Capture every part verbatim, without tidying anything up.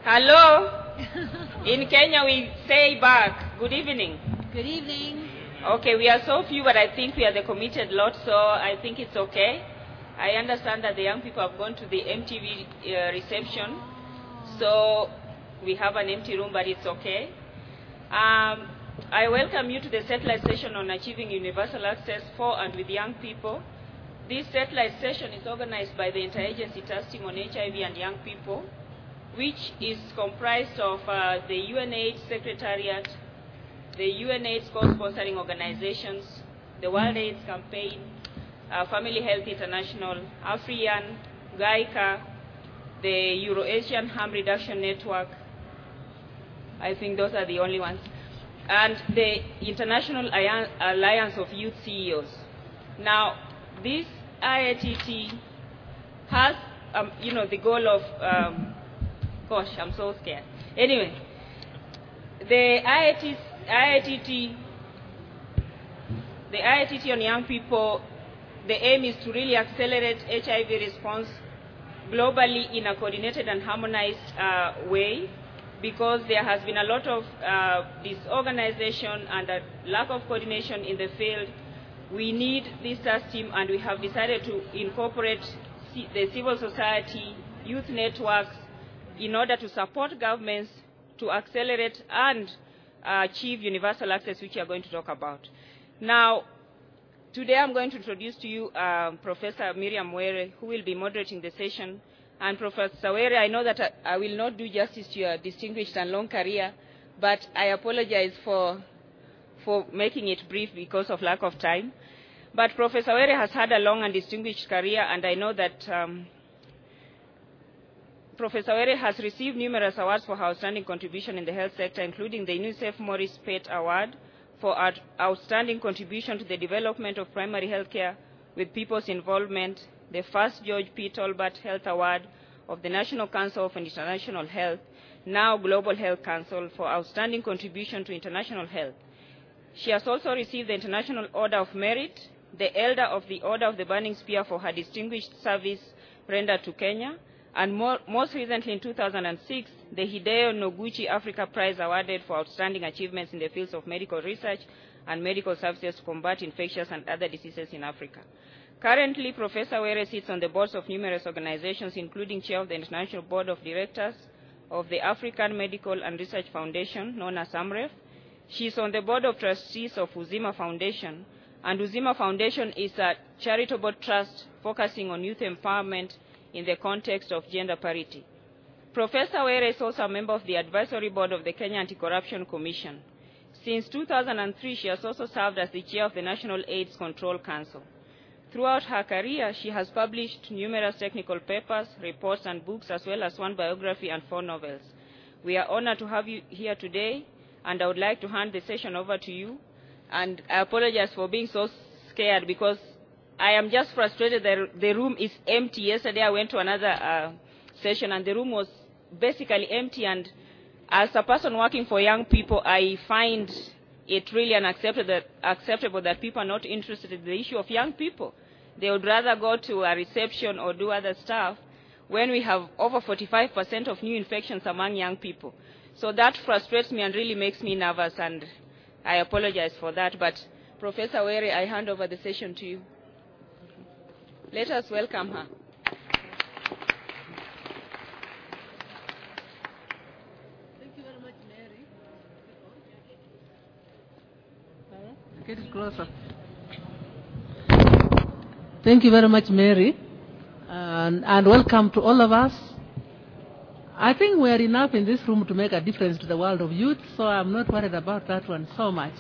Hello. In Kenya, we say back, good evening. Good evening. Okay, we are so few, but I think we are the committed lot, so I think it's okay. I understand that the young people have gone to the M T V uh, reception, so we have an empty room, but it's okay. Um, I welcome you to the satellite session on achieving universal access for and with young people. This satellite session is organized by the Interagency Task Team on H I V and Young People, which is comprised of uh, the U N AIDS Secretariat, the U N AIDS co-sponsoring organizations, the World AIDS Campaign, uh, Family Health International, AFRIAN, GAICA, the Euro-Asian Harm Reduction Network. I think those are the only ones. And the International Alliance of Youth C E Os. Now, this I A T T has, um, you know, the goal of, um, gosh, I'm so scared. Anyway, the I A T T, the I A T T on young people, the aim is to really accelerate H I V response globally in a coordinated and harmonized uh, way, because there has been a lot of uh, disorganization and a lack of coordination in the field. We need this task team, and we have decided to incorporate the civil society, youth networks, in order to support governments to accelerate and uh, achieve universal access, which we are going to talk about. Now, today I'm going to introduce to you uh, Professor Miriam Were, who will be moderating the session. And Professor Were, I know that I, I will not do justice to your distinguished and long career, but I apologize for, for making it brief because of lack of time. But Professor Were has had a long and distinguished career, and I know that um, Professor Were has received numerous awards for her outstanding contribution in the health sector, including the UNICEF Maurice Pate Award for outstanding contribution to the development of primary health care with people's involvement, the first George P. Tolbert Health Award of the National Council for International Health, now Global Health Council, for outstanding contribution to international health. She has also received the International Order of Merit, the Elder of the Order of the Burning Spear for her distinguished service rendered to Kenya, and more, most recently in two thousand six, the Hideo Noguchi Africa Prize awarded for outstanding achievements in the fields of medical research and medical services to combat infectious and other diseases in Africa. Currently, Professor Were sits on the boards of numerous organizations, including chair of the International Board of Directors of the African Medical and Research Foundation, known as AMREF. She is on the board of trustees of Uzima Foundation, and Uzima Foundation is a charitable trust focusing on youth empowerment in the context of gender parity. Professor Were is also a member of the advisory board of the Kenya Anti-Corruption Commission. Since two thousand three, she has also served as the chair of the National AIDS Control Council. Throughout her career, she has published numerous technical papers, reports, and books, as well as one biography and four novels. We are honored to have you here today, and I would like to hand the session over to you. And I apologize for being so scared, because I am just frustrated that the room is empty. Yesterday I went to another uh, session, and the room was basically empty. And as a person working for young people, I find it really unacceptable that, acceptable that people are not interested in the issue of young people. They would rather go to a reception or do other stuff when we have over forty-five percent of new infections among young people. So that frustrates me and really makes me nervous, and I apologize for that. But Professor Were, I hand over the session to you. Let us welcome her. Thank you very much, Mary. Get it closer. Thank you very much, Mary, and, and welcome to all of us. I think we are enough in this room to make a difference to the world of youth, so I'm not worried about that one so much.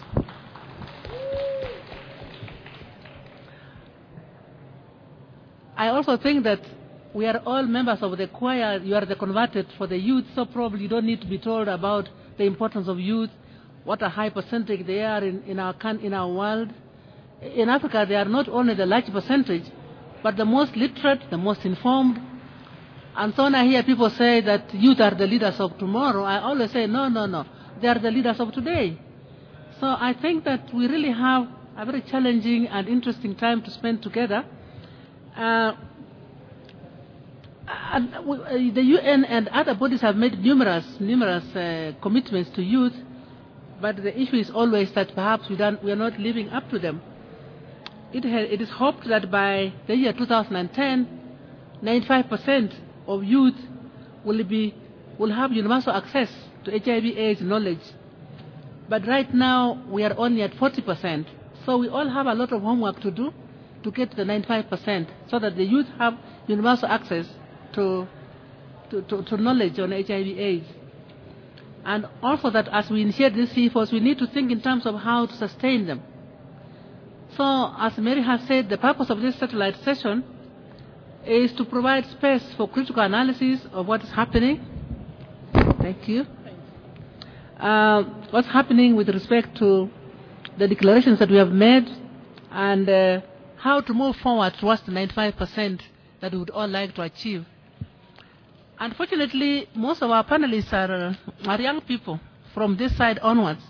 I also think that we are all members of the choir. You are the converted for the youth, so probably you don't need to be told about the importance of youth, what a high percentage they are in, in, our, in our world. In Africa, they are not only the large percentage, but the most literate, the most informed. And so when I hear people say that youth are the leaders of tomorrow, I always say, no, no, no. They are the leaders of today. So I think that we really have a very challenging and interesting time to spend together. Uh, And we, uh, the U N and other bodies have made numerous, numerous uh, commitments to youth, but the issue is always that perhaps we, don't, we are not living up to them. It, ha it is hoped that by the year two thousand ten, ninety-five percent of youth will, be, will have universal access to H I V AIDS knowledge. But right now, we are only at forty percent. So we all have a lot of homework to do to get to the ninety-five percent so that the youth have universal access to, to, to, to knowledge on H I V AIDS. And also that as we initiate these efforts, we need to think in terms of how to sustain them. So, as Mary has said, the purpose of this satellite session is to provide space for critical analysis of what is happening. Thank you. Uh, what's happening with respect to the declarations that we have made and uh, how to move forward towards the ninety-five percent that we would all like to achieve. Unfortunately, most of our panelists are, uh, are young people from this side onwards.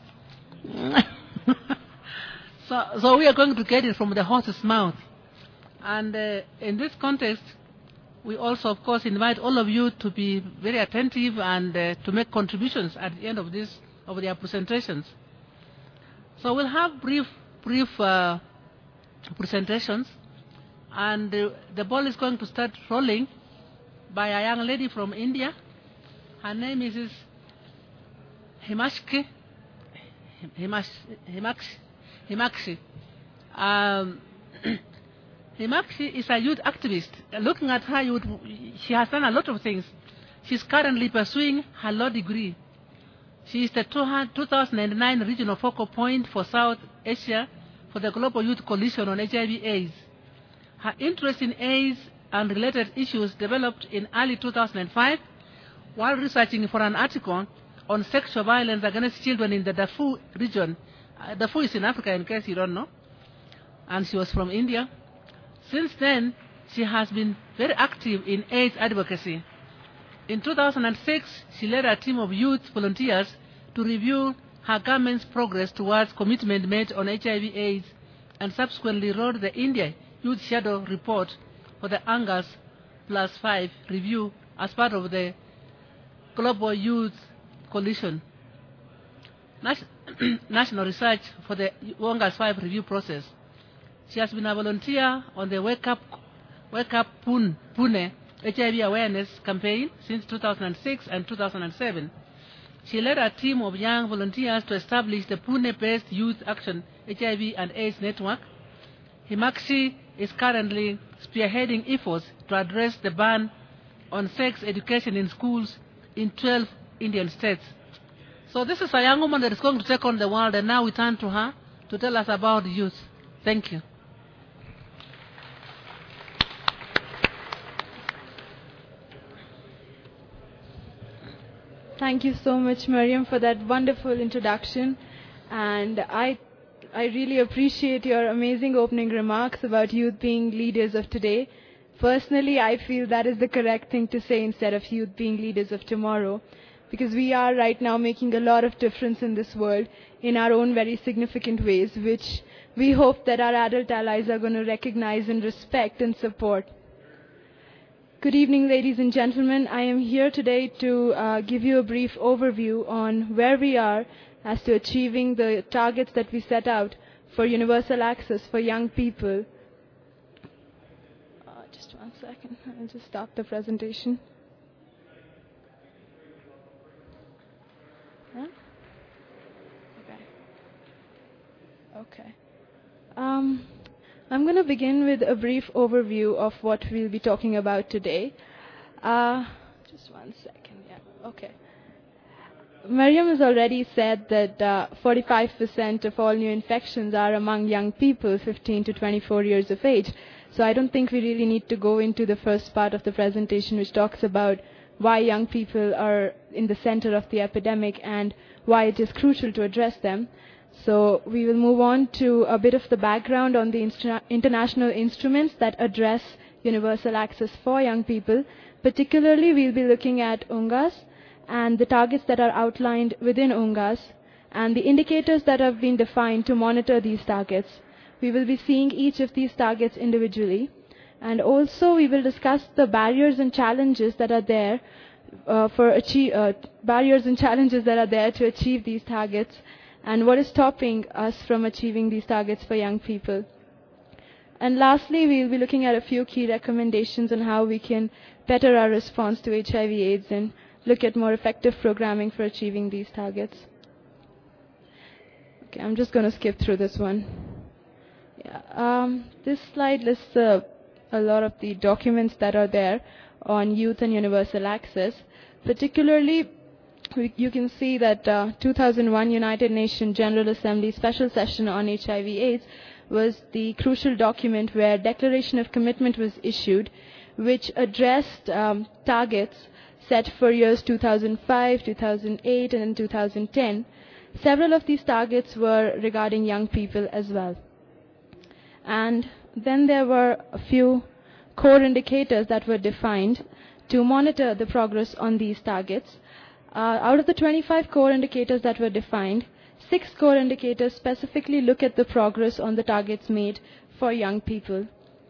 so, so we are going to get it from the horse's mouth. And uh, in this context, we also, of course, invite all of you to be very attentive and uh, to make contributions at the end of this, of their presentations. So we'll have brief, brief uh, presentations, and uh, the ball is going to start rolling by a young lady from India. Her name is Himashki. Himash, Himakshi. Himakshi. Um, Himakshi is a youth activist. Looking at her, you would, she has done a lot of things. She's currently pursuing her law degree. She is the two thousand nine regional focal point for South Asia for the Global Youth Coalition on H I V AIDS. Her interest in AIDS and related issues developed in early two thousand five while researching for an article on sexual violence against children in the Darfur region. Uh, Darfur is in Africa, in case you don't know. And she was from India. Since then, she has been very active in AIDS advocacy. In two thousand six, she led a team of youth volunteers to review her government's progress towards commitment made on H I V AIDS and subsequently wrote the India Youth Shadow Report for the Angas Plus five review as part of the Global Youth Coalition National Research for the Angas five review process. She has been a volunteer on the Wake Up, Wake Up Pune, Pune H I V awareness campaign since two thousand six and two thousand seven. She led a team of young volunteers to establish the Pune-based Youth Action H I V and AIDS Network. Himakshi is currently spearheading efforts to address the ban on sex education in schools in twelve Indian states. So this is a young woman that is going to take on the world, and now we turn to her to tell us about youth. Thank you. Thank you so much, Mariam, for that wonderful introduction. And I, I really appreciate your amazing opening remarks about youth being leaders of today. Personally, I feel that is the correct thing to say instead of youth being leaders of tomorrow, because we are right now making a lot of difference in this world in our own very significant ways, which we hope that our adult allies are going to recognize and respect and support. Good evening, ladies and gentlemen. I am here today to uh, give you a brief overview on where we are as to achieving the targets that we set out for universal access for young people. Uh, just one second. I'll just stop the presentation. Huh? Okay. Okay. Um... I'm going to begin with a brief overview of what we'll be talking about today. Uh, just one second, yeah, okay. Mariam has already said that uh, forty-five percent of all new infections are among young people, fifteen to twenty-four years of age. So I don't think we really need to go into the first part of the presentation, which talks about why young people are in the center of the epidemic and why it is crucial to address them. So we will move on to a bit of the background on the inst- international instruments that address universal access for young people. Particularly, we'll be looking at UNGAS and the targets that are outlined within UNGAS and the indicators that have been defined to monitor these targets. We will be seeing each of these targets individually. And also we will discuss the barriers and challenges that are there uh, for achieve, uh, barriers and challenges that are there to achieve these targets, and what is stopping us from achieving these targets for young people. And lastly, we will be looking at a few key recommendations on how we can better our response to H I V AIDS and look at more effective programming for achieving these targets. Okay, I'm just going to skip through this one. Yeah, um, this slide lists uh, a lot of the documents that are there on youth and universal access. Particularly, we, you can see that uh, two thousand one United Nations General Assembly Special Session on H I V AIDS was the crucial document where Declaration of Commitment was issued, which addressed um, targets set for years two thousand five, two thousand eight, and two thousand ten. Several of these targets were regarding young people as well. And then there were a few core indicators that were defined to monitor the progress on these targets. Uh, out of the twenty-five core indicators that were defined, six core indicators specifically look at the progress on the targets made for young people.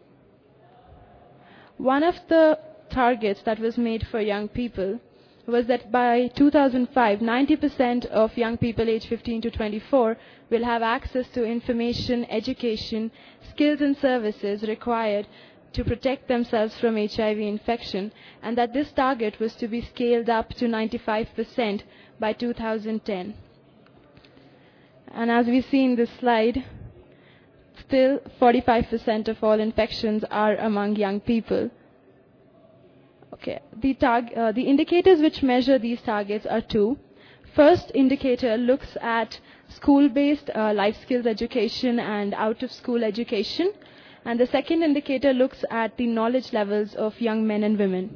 One of the targets that was made for young people was that by two thousand five, ninety percent of young people aged fifteen to twenty-four will have access to information, education, skills and services required to protect themselves from H I V infection, and that this target was to be scaled up to ninety-five percent by two thousand ten. And as we see in this slide, still forty-five percent of all infections are among young people. Okay, the, targ- uh, the indicators which measure these targets are two. First indicator looks at school-based uh, life skills education and out-of-school education. And the second indicator looks at the knowledge levels of young men and women.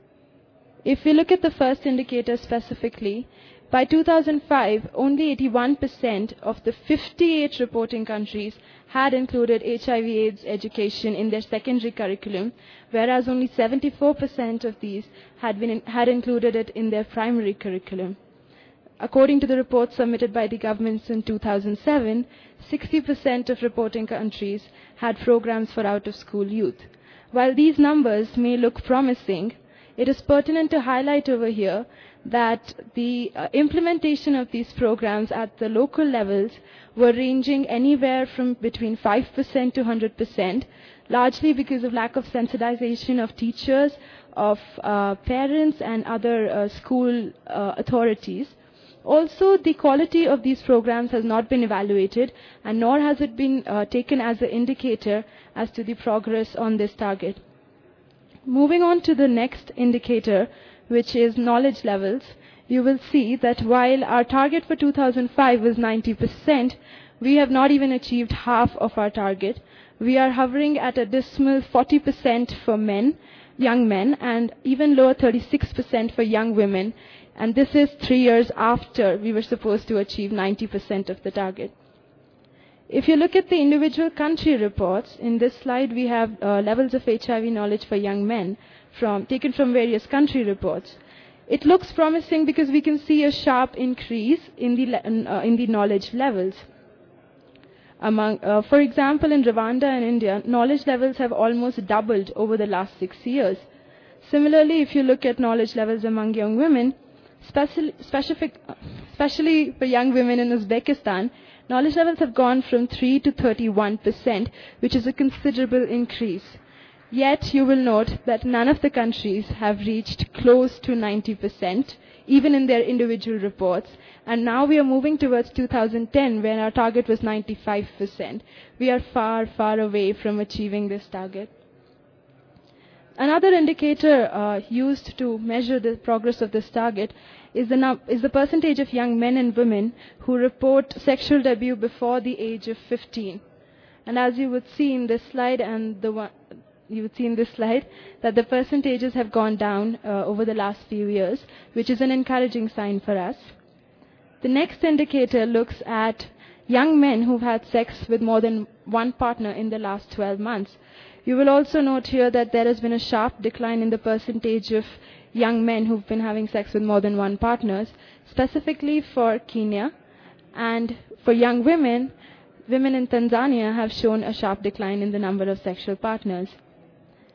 If we look at the first indicator specifically, by two thousand five, only eighty-one percent of the fifty-eight reporting countries had included H I V AIDS education in their secondary curriculum, whereas only seventy-four percent of these had, been in, had included it in their primary curriculum. According to the report submitted by the governments in two thousand seven, sixty percent of reporting countries had programs for out-of-school youth. While these numbers may look promising, it is pertinent to highlight over here that the uh, implementation of these programs at the local levels were ranging anywhere from between five percent to one hundred percent, largely because of lack of sensitization of teachers, of uh, parents, and other uh, school uh, authorities. Also, the quality of these programs has not been evaluated, and nor has it been uh, taken as an indicator as to the progress on this target. Moving on to the next indicator, which is knowledge levels, you will see that while our target for two thousand five was ninety percent, we have not even achieved half of our target. We are hovering at a dismal forty percent for men, young men, and even lower thirty-six percent for young women. And this is three years after we were supposed to achieve ninety percent of the target. If you look at the individual country reports, in this slide we have uh, levels of H I V knowledge for young men from, taken from various country reports. It looks promising because we can see a sharp increase in the, uh, in the knowledge levels. Among, uh, for example, in Rwanda and India, knowledge levels have almost doubled over the last six years. Similarly, if you look at knowledge levels among young women, Special, specific, especially for young women in Uzbekistan, knowledge levels have gone from three to thirty-one percent, which is a considerable increase. Yet, you will note that none of the countries have reached close to ninety percent, even in their individual reports. And now we are moving towards two thousand ten, when our target was ninety-five percent. We are far, far away from achieving this target. Another indicator uh, used to measure the progress of this target is the, num- is the percentage of young men and women who report sexual debut before the age of fifteen. And as you would see in this slide, and the one, you would see in this slide, that the percentages have gone down uh, over the last few years, which is an encouraging sign for us. The next indicator looks at young men who've had sex with more than one partner in the last twelve months. You will also note here that there has been a sharp decline in the percentage of young men who've been having sex with more than one partner, specifically for Kenya. And for young women, women in Tanzania have shown a sharp decline in the number of sexual partners.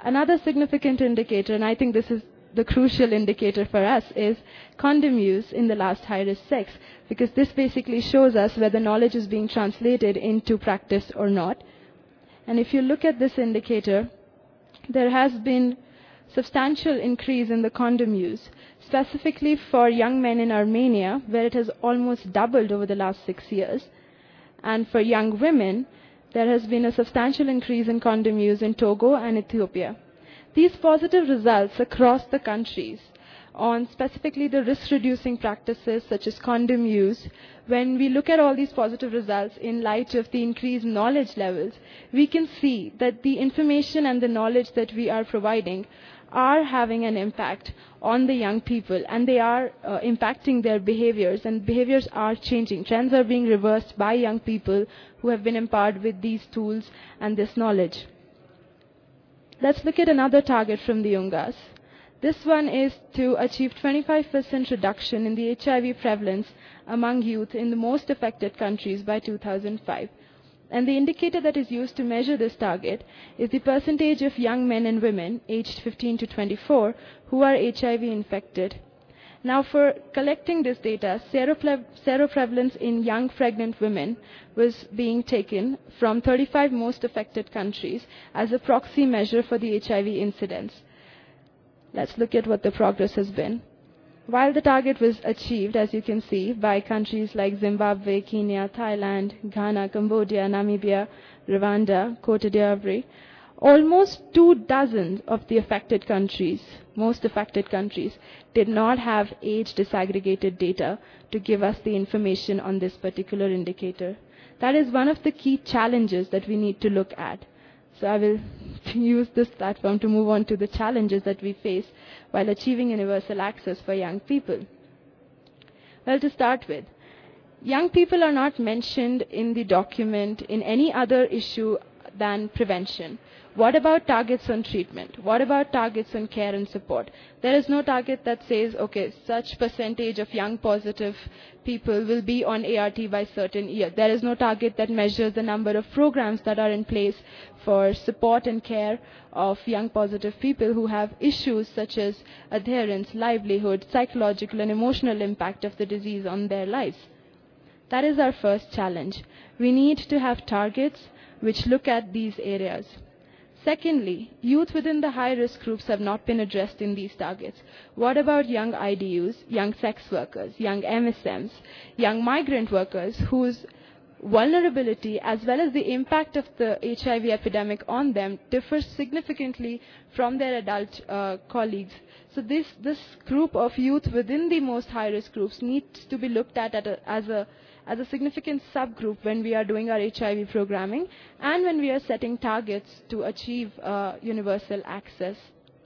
Another significant indicator, and I think this is the crucial indicator for us, is condom use in the last high-risk sex, because this basically shows us whether knowledge is being translated into practice or not. And if you look at this indicator, there has been substantial increase in the condom use, specifically for young men in Armenia, where it has almost doubled over the last six years. And for young women, there has been a substantial increase in condom use in Togo and Ethiopia. These positive results across the countries on specifically the risk-reducing practices such as condom use, when we look at all these positive results in light of the increased knowledge levels, we can see that the information and the knowledge that we are providing are having an impact on the young people, and they are uh, impacting their behaviors, and behaviors are changing. Trends are being reversed by young people who have been empowered with these tools and this knowledge. Let's look at another target from the UNGAS. This one is to achieve twenty-five percent reduction in the H I V prevalence among youth in the most affected countries by two thousand five. And the indicator that is used to measure this target is the percentage of young men and women aged fifteen to twenty-four who are H I V infected. Now, for collecting this data, seroprevalence in young pregnant women was being taken from thirty-five most affected countries as a proxy measure for the H I V incidence. Let's look at what the progress has been. While the target was achieved, as you can see, by countries like Zimbabwe, Kenya, Thailand, Ghana, Cambodia, Namibia, Rwanda, Cote d'Ivoire, almost two dozen of the affected countries, most affected countries, did not have age disaggregated data to give us the information on this particular indicator. That is one of the key challenges that we need to look at. So I will use this platform to move on to the challenges that we face while achieving universal access for young people. Well, to start with, young people are not mentioned in the document in any other issue than prevention. What about targets on treatment? What about targets on care and support? There is no target that says, okay, such percentage of young positive people will be on A R T by certain year. There is no target that measures the number of programs that are in place for support and care of young positive people who have issues such as adherence, livelihood, psychological and emotional impact of the disease on their lives. That is our first challenge. We need to have targets which look at these areas. Secondly, youth within the high-risk groups have not been addressed in these targets. What about young I D Us, young sex workers, young M S Ms, young migrant workers whose vulnerability as well as the impact of the H I V epidemic on them differs significantly from their adult uh, colleagues? So this, this group of youth within the most high-risk groups needs to be looked at, at a, as a as a significant subgroup when we are doing our H I V programming and when we are setting targets to achieve uh, universal access.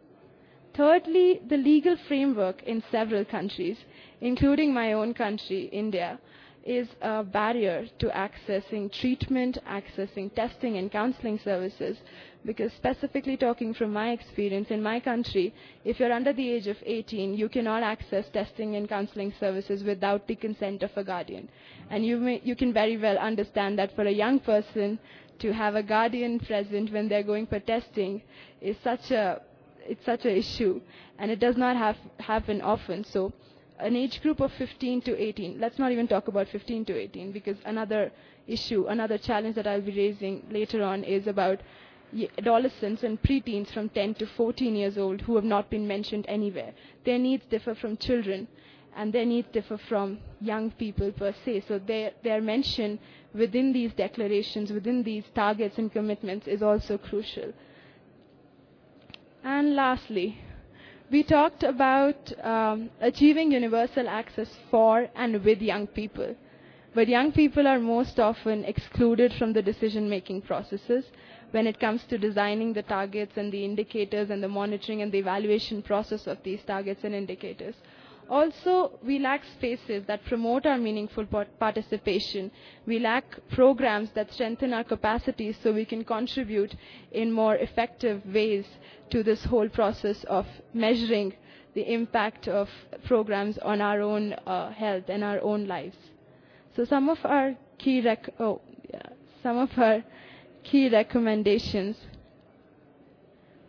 Thirdly, the legal framework in several countries, including my own country, India, is a barrier to accessing treatment, accessing testing and counseling services, because specifically talking from my experience in my country, if you're under the age of eighteen, you cannot access testing and counseling services without the consent of a guardian. And you, may, you can very well understand that for a young person to have a guardian present when they're going for testing is such a, it's such an issue, and it does not have, happen often. So an age group of fifteen to eighteen, let's not even talk about fifteen to eighteen, because another issue, another challenge that I'll be raising later on is about adolescents and preteens from ten to fourteen years old who have not been mentioned anywhere. Their needs differ from children, and their needs differ from young people per se. So their, their mention within these declarations, within these targets and commitments is also crucial. And lastly, we talked about um, achieving universal access for and with young people. But young people are most often excluded from the decision-making processes when it comes to designing the targets and the indicators and the monitoring and the evaluation process of these targets and indicators. Also, we lack spaces that promote our meaningful participation. We lack programs that strengthen our capacities so we can contribute in more effective ways to this whole process of measuring the impact of programs on our own uh, health and our own lives. So some of our key rec oh, yeah, some of our key recommendations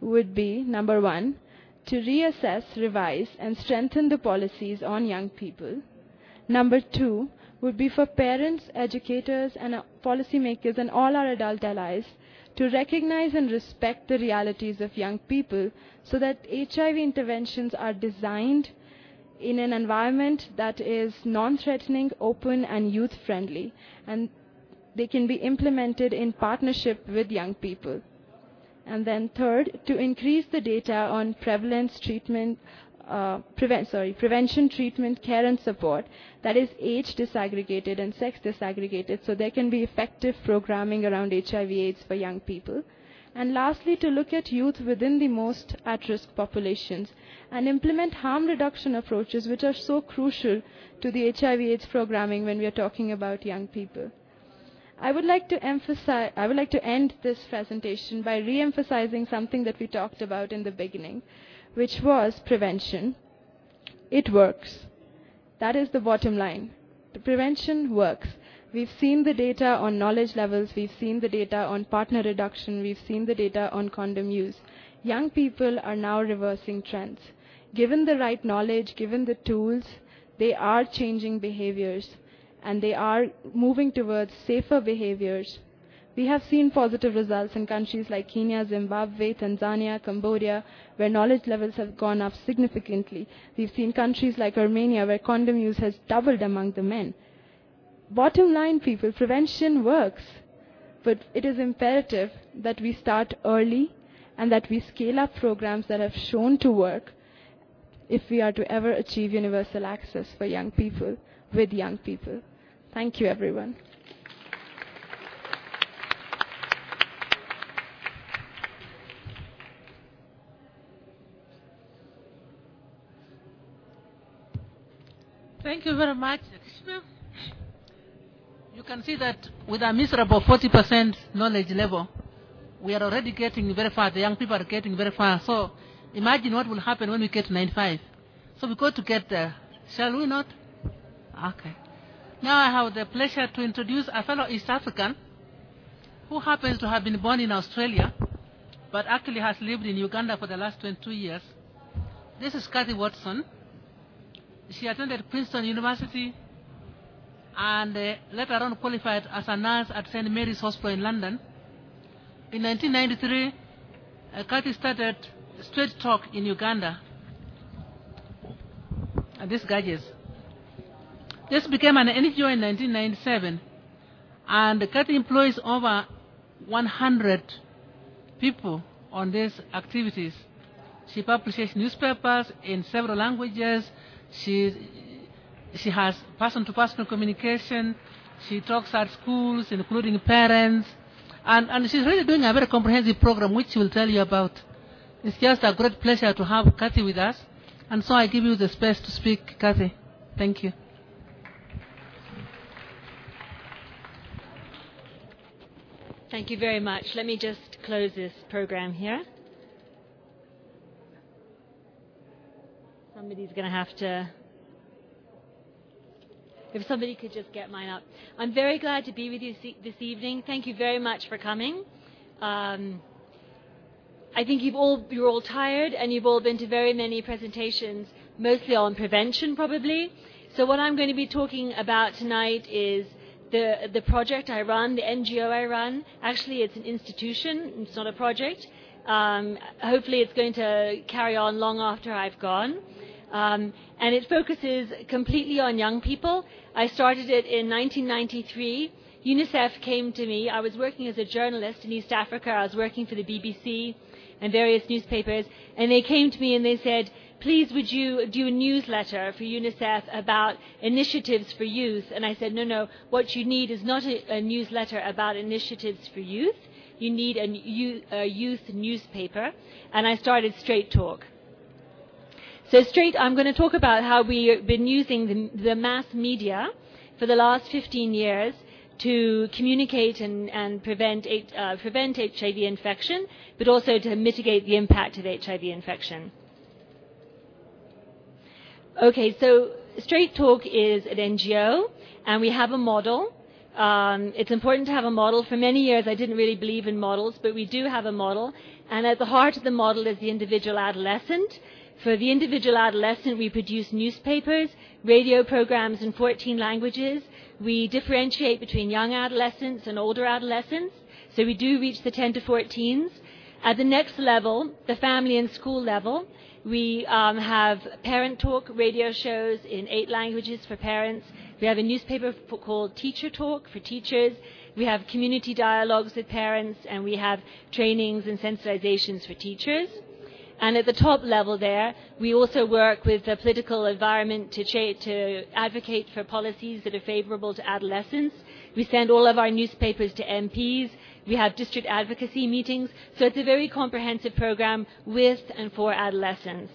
would be, number one, to reassess, revise, and strengthen the policies on young people. Number two would be for parents, educators, and uh, policymakers and all our adult allies to recognize and respect the realities of young people so that H I V interventions are designed in an environment that is non-threatening, open, and youth-friendly, and they can be implemented in partnership with young people. And then third, to increase the data on prevalence, treatment, uh, prevent, sorry, prevention, treatment, care, and support that is age disaggregated and sex disaggregated, so there can be effective programming around H I V AIDS for young people. And lastly, to look at youth within the most at-risk populations and implement harm reduction approaches which are so crucial to the H I V AIDS programming when we are talking about young people. I would like to emphasize, I would like to end this presentation by re-emphasizing something that we talked about in the beginning, which was prevention. It works. That is the bottom line. The prevention works. We've seen the data on knowledge levels, we've seen the data on partner reduction, we've seen the data on condom use. Young people are now reversing trends. Given the right knowledge, given the tools, they are changing behaviors and they are moving towards safer behaviors. We have seen positive results in countries like Kenya, Zimbabwe, Tanzania, Cambodia, where knowledge levels have gone up significantly. We've seen countries like Armenia, where condom use has doubled among the men. Bottom line, people, prevention works, but it is imperative that we start early and that we scale up programs that have shown to work if we are to ever achieve universal access for young people with young people. Thank you, everyone. Thank you very much. You can see that with a miserable forty percent knowledge level, we are already getting very far. The young people are getting very far. So imagine what will happen when we get to ninety-five. So we got to get there. Shall we not? Okay. Now I have the pleasure to introduce a fellow East African who happens to have been born in Australia, but actually has lived in Uganda for the last twenty-two years. This is Kathy Watson. She attended Princeton University and uh, later on qualified as a nurse at Saint Mary's Hospital in London. In nineteen ninety-three, uh, Kathy started Straight Talk in Uganda. And these gadgets. This became an N G O in nineteen ninety-seven, and Kathy employs over one hundred people on these activities. She publishes newspapers in several languages. She, she has person-to-person communication. She talks at schools, including parents. And, and she's really doing a very comprehensive program, which she will tell you about. It's just a great pleasure to have Kathy with us. And so I give you the space to speak, Kathy. Thank you. Thank you very much. Let me just close this program here. Somebody's going to have to... If somebody could just get mine up. I'm very glad to be with you this evening. Thank you very much for coming. Um, I think you've all, you're all tired and you've all been to very many presentations, mostly on prevention probably. So what I'm going to be talking about tonight is the, the project I run, the N G O I run. Actually, it's an institution. It's not a project. Um, hopefully, it's going to carry on long after I've gone. Um, and it focuses completely on young people. I started it in nineteen ninety-three. UNICEF came to me. I was working as a journalist in East Africa. I was working for the B B C and various newspapers. And they came to me and they said, please, would you do a newsletter for UNICEF about initiatives for youth? And I said, no, no, what you need is not a, a newsletter about initiatives for youth. You need a, a youth newspaper. And I started Straight Talk. So straight, I'm going to talk about how we've been using the, the mass media for the last fifteen years to communicate and, and prevent, uh, prevent H I V infection, but also to mitigate the impact of H I V infection. Okay, so Straight Talk is an N G O, and we have a model Um, it's important to have a model. For many years, I didn't really believe in models, but we do have a model. And at the heart of the model is the individual adolescent. For the individual adolescent, we produce newspapers, radio programs in fourteen languages. We differentiate between young adolescents and older adolescents. So we do reach the ten to fourteens. At the next level, the family and school level, we um, have parent talk radio shows in eight languages for parents. We have a newspaper f- called Teacher Talk for teachers. We have community dialogues with parents, and we have trainings and sensitizations for teachers. And at the top level there, we also work with the political environment to, cha- to advocate for policies that are favorable to adolescents. We send all of our newspapers to M Ps. We have district advocacy meetings. So it's a very comprehensive program with and for adolescents.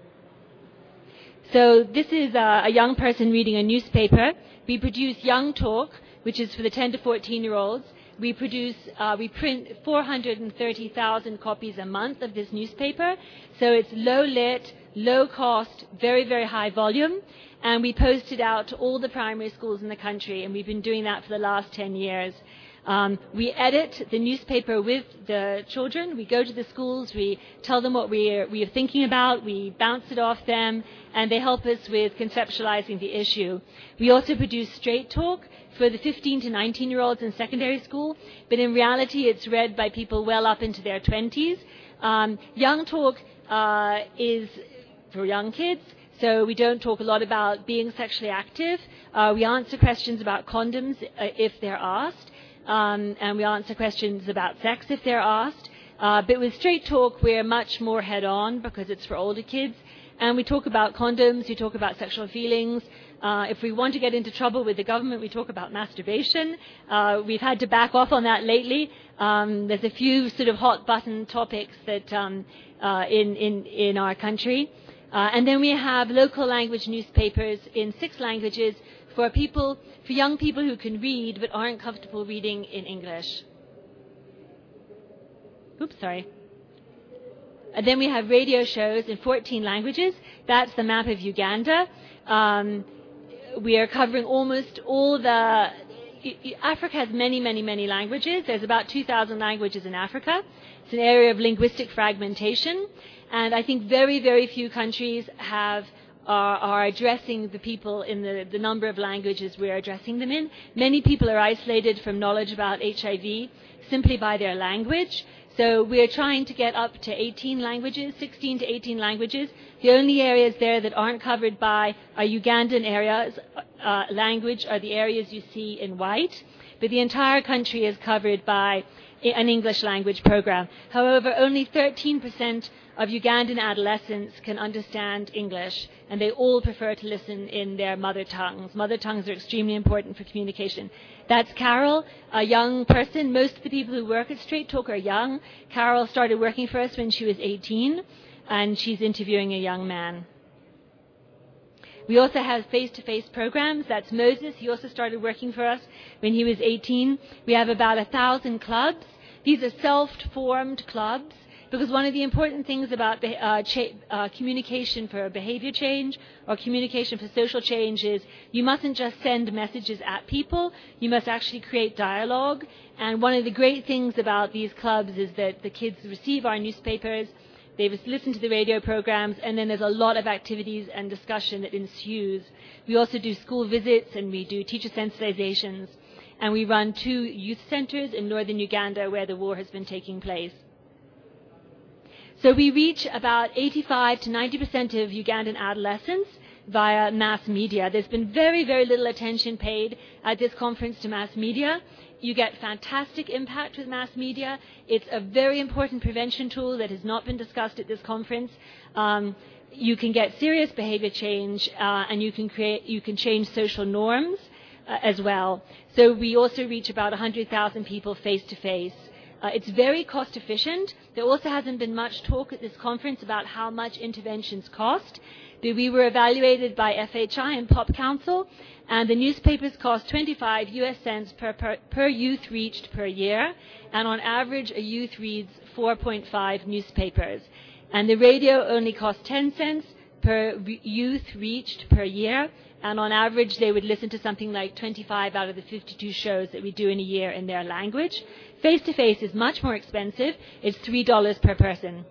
So this is a, a young person reading a newspaper. We produce Young Talk, which is for the ten to fourteen year olds. We produce, uh, we print four hundred thirty thousand copies a month of this newspaper. So it's low lit, low cost, very, very high volume. And we post it out to all the primary schools in the country. And we've been doing that for the last ten years. Um, we edit the newspaper with the children. We go to the schools. We tell them what we are, we are thinking about. We bounce it off them. And they help us with conceptualizing the issue. We also produce Straight Talk for the fifteen to nineteen year olds in secondary school. But in reality, it's read by people well up into their twenties. Um, Young Talk uh, is for young kids. So we don't talk a lot about being sexually active. Uh, we answer questions about condoms uh, if they're asked. Um, and we answer questions about sex if they're asked. Uh, but with Straight Talk, we're much more head-on because it's for older kids. And we talk about condoms, we talk about sexual feelings. Uh, if we want to get into trouble with the government, we talk about masturbation. Uh, we've had to back off on that lately. Um, there's a few sort of hot-button topics that um, uh, in, in, in our country. Uh, and then we have local language newspapers in six languages for people, for young people who can read but aren't comfortable reading in English. Oops, sorry. And then we have radio shows in fourteen languages. That's the map of Uganda. Um, we are covering almost all the... Africa has many, many, many languages. There's about two thousand languages in Africa. It's an area of linguistic fragmentation. And I think very, very few countries have are, are addressing the people in the, the number of languages we're addressing them in. Many people are isolated from knowledge about H I V simply by their language. So we're trying to get up to eighteen languages, sixteen to eighteen languages. The only areas there that aren't covered by our Ugandan areas, uh, language are the areas you see in white. But the entire country is covered by an English language program. However, only thirteen percent of Ugandan adolescents can understand English, and they all prefer to listen in their mother tongues. Mother tongues are extremely important for communication. That's Carol, a young person. Most of the people who work at Straight Talk are young. Carol started working for us when she was eighteen, and she's interviewing a young man. We also have face-to-face programs. That's Moses. He also started working for us when he was eighteen. We have about a thousand clubs. These are self-formed clubs, because one of the important things about uh, cha- uh, communication for behavior change or communication for social change is you mustn't just send messages at people. You must actually create dialogue. And one of the great things about these clubs is that the kids receive our newspapers, they listen to the radio programs, and then there's a lot of activities and discussion that ensues. We also do school visits, and we do teacher sensitizations. And we run two youth centers in northern Uganda where the war has been taking place. So we reach about eighty-five to ninety percent of Ugandan adolescents via mass media. There's been very, very little attention paid at this conference to mass media. You get fantastic impact with mass media. It's a very important prevention tool that has not been discussed at this conference. Um, you can get serious behavior change, uh, and you can create, you can change social norms uh, as well. So we also reach about one hundred thousand people face to face. Uh, it's very cost efficient. There also hasn't been much talk at this conference about how much interventions cost. But we were evaluated by F H I and Pop Council, and the newspapers cost twenty-five U S cents per, per, per youth reached per year, and on average a youth reads four point five newspapers. And the radio only costs ten cents per re- youth reached per year, and on average they would listen to something like twenty-five out of the fifty-two shows that we do in a year in their language. Face-to-face is much more expensive. It's three dollars per person.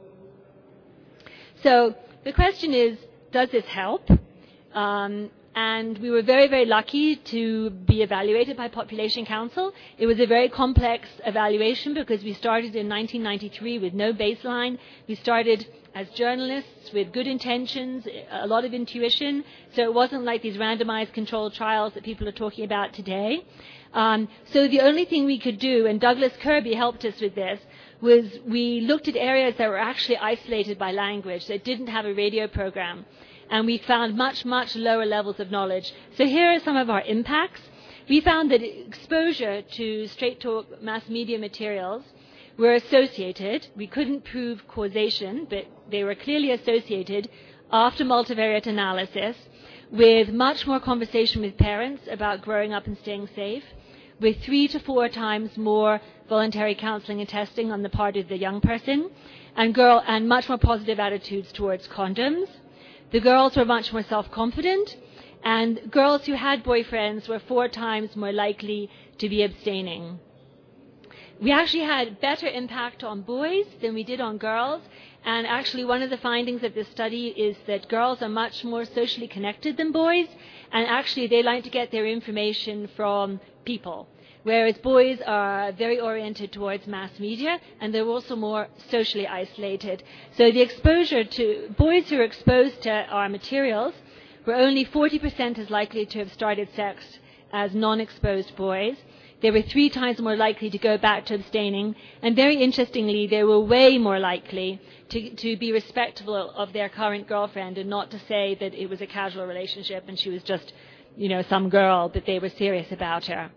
So the question is, does this help? Um, and we were very, very lucky to be evaluated by Population Council. It was a very complex evaluation because we started in nineteen ninety-three with no baseline. We started as journalists with good intentions, a lot of intuition, so it wasn't like these randomized controlled trials that people are talking about today. Um, so the only thing we could do, and Douglas Kirby helped us with this, was we looked at areas that were actually isolated by language, that didn't have a radio program, and we found much, much lower levels of knowledge. So here are some of our impacts. We found that exposure to straight talk mass media materials were associated. We couldn't prove causation, but they were clearly associated after multivariate analysis with much more conversation with parents about growing up and staying safe, with three to four times more voluntary counseling and testing on the part of the young person, and girl and much more positive attitudes towards condoms. The girls were much more self-confident, and girls who had boyfriends were four times more likely to be abstaining. We actually had better impact on boys than we did on girls, and actually one of the findings of this study is that girls are much more socially connected than boys, and actually they like to get their information from people, whereas boys are very oriented towards mass media, and they're also more socially isolated. So the exposure to boys who are exposed to our materials were only forty percent as likely to have started sex as non-exposed boys. They were three times more likely to go back to abstaining, and very interestingly, they were way more likely to, to be respectful of their current girlfriend and not to say that it was a casual relationship and she was just, you know, some girl, but they were serious about her.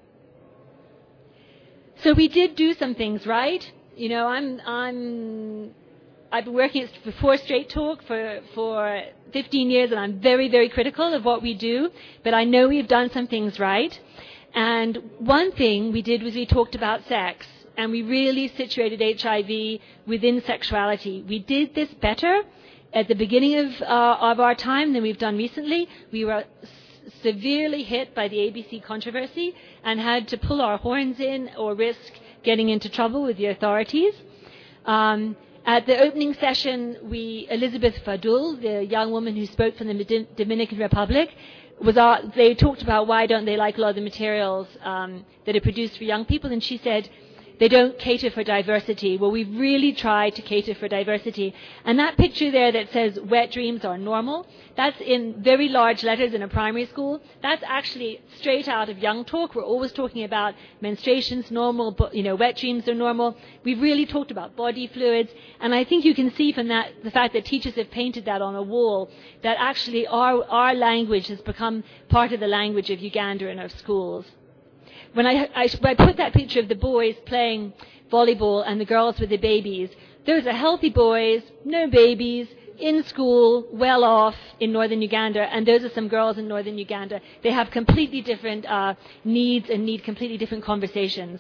So we did do some things right. You know, I'm, I'm, I've been working before Straight Talk for, for fifteen years, and I'm very, very critical of what we do, but I know we've done some things right. And one thing we did was we talked about sex, and we really situated H I V within sexuality. We did this better at the beginning of, uh, of our time than we've done recently. We were s- severely hit by the A B C controversy and had to pull our horns in or risk getting into trouble with the authorities. Um, at the opening session, we Elizabeth Fadul, the young woman who spoke from the Dominican Republic, was our, they talked about why don't they like a lot of the materials um, that are produced for young people, and she said they don't cater for diversity. Well, we've really tried to cater for diversity. And that picture there that says wet dreams are normal, that's in very large letters in a primary school. That's actually straight out of Young Talk. We're always talking about menstruation's normal, you know, wet dreams are normal. We've really talked about body fluids. And I think you can see from that, the fact that teachers have painted that on a wall, that actually our, our language has become part of the language of Uganda in our schools. When I, I, I put that picture of the boys playing volleyball and the girls with the babies, those are healthy boys, no babies, in school, well off in northern Uganda, and those are some girls in northern Uganda. They have completely different uh, needs and need completely different conversations.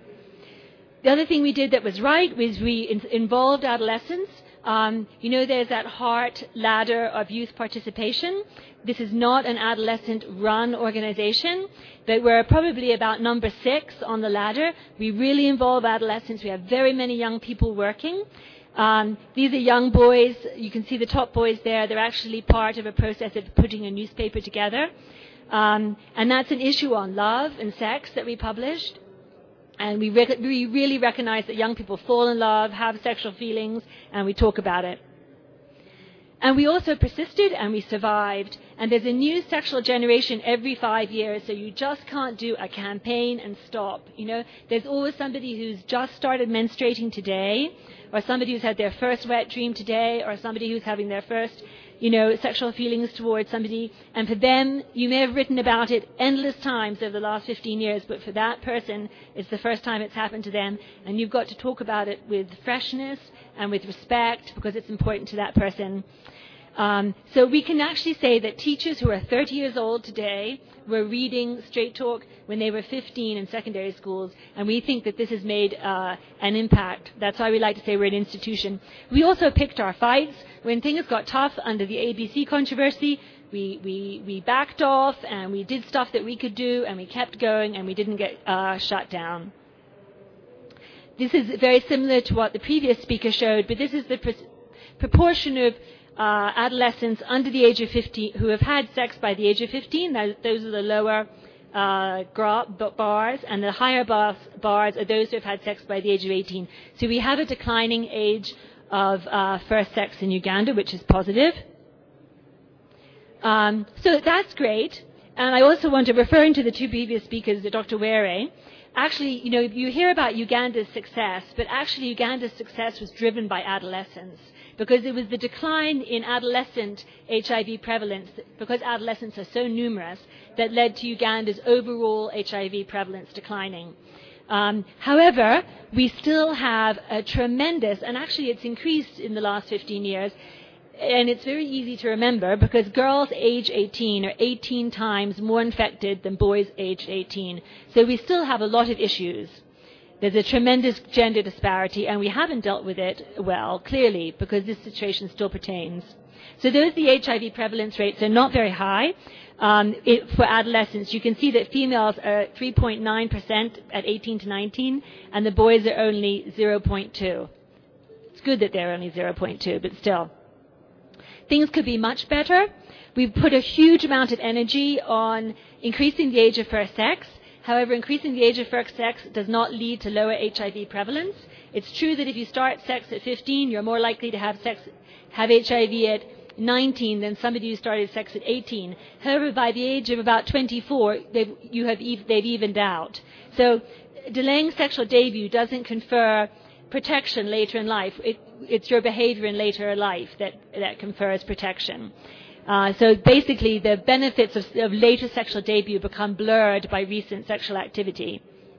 The other thing we did that was right was we in- involved adolescents. Um, you know, there's that HEART ladder of youth participation. This is not an adolescent-run organization, but we're probably about number six on the ladder. We really involve adolescents. We have very many young people working. Um, these are young boys. You can see the top boys there. They're actually part of a process of putting a newspaper together. Um, and that's an issue on love and sex that we published. And we, rec- we really recognize that young people fall in love, have sexual feelings, and we talk about it. And we also persisted and we survived. And there's a new sexual generation every five years, so you just can't do a campaign and stop. You know, there's always somebody who's just started menstruating today, or somebody who's had their first wet dream today, or somebody who's having their first, you know, sexual feelings towards somebody. And for them, you may have written about it endless times over the last fifteen years, but for that person, it's the first time it's happened to them. And you've got to talk about it with freshness and with respect, because it's important to that person. Um, so we can actually say that teachers who are thirty years old today were reading Straight Talk when they were fifteen in secondary schools, and we think that this has made uh, an impact. That's why we like to say we're an institution. We also picked our fights. When things got tough under the A B C controversy, we, we, we backed off and we did stuff that we could do, and we kept going, and we didn't get uh, shut down. This is very similar to what the previous speaker showed, but this is the pr- proportion of uh, adolescents under the age of fifteen who have had sex by the age of fifteen. Those are the lower uh, gra- bars, and the higher bars, bars are those who have had sex by the age of eighteen. So we have a declining age of uh, first sex in Uganda, which is positive. Um, so that's great. And I also want to, referring to the two previous speakers, Doctor Were, actually, you know, you hear about Uganda's success, but actually Uganda's success was driven by adolescents, because it was the decline in adolescent H I V prevalence, because adolescents are so numerous, that led to Uganda's overall H I V prevalence declining. Um, however, we still have a tremendous, and actually it's increased in the last fifteen years, and it's very easy to remember because girls age eighteen are eighteen times more infected than boys aged eighteen. So we still have a lot of issues. There's a tremendous gender disparity, and we haven't dealt with it well, clearly, because this situation still pertains. So those the H I V prevalence rates are not very high. Um, it, for adolescents, you can see that females are three point nine percent at eighteen to nineteen, and the boys are only zero point two. It's good that they're only zero point two, but still. Things could be much better. We've put a huge amount of energy on increasing the age of first sex. However, increasing the age of first sex does not lead to lower H I V prevalence. It's true that if you start sex at fifteen, you're more likely to have sex, have H I V at nineteen than somebody who started sex at eighteen. However, by the age of about twenty-four, they've, you have ev- they've evened out. So delaying sexual debut doesn't confer protection later in life. It, it's your behavior in later life that, that confers protection. Uh, so basically, the benefits of, of later sexual debut become blurred by recent sexual activity.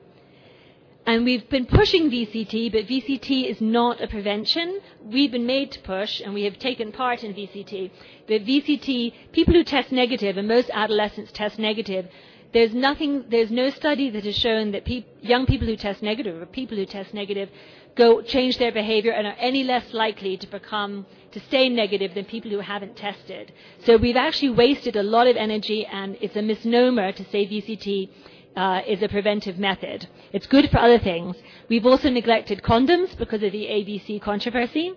And we've been pushing V C T, but V C T is not a prevention. We've been made to push, and we have taken part in V C T. But V C T, people who test negative, and most adolescents test negative, there's nothing, there's no study that has shown that pe- young people who test negative, or people who test negative, go change their behavior and are any less likely to become, to stay negative than people who haven't tested. So we've actually wasted a lot of energy, and it's a misnomer to say V C T uh, is a preventive method. It's good for other things. We've also neglected condoms because of the A B C controversy.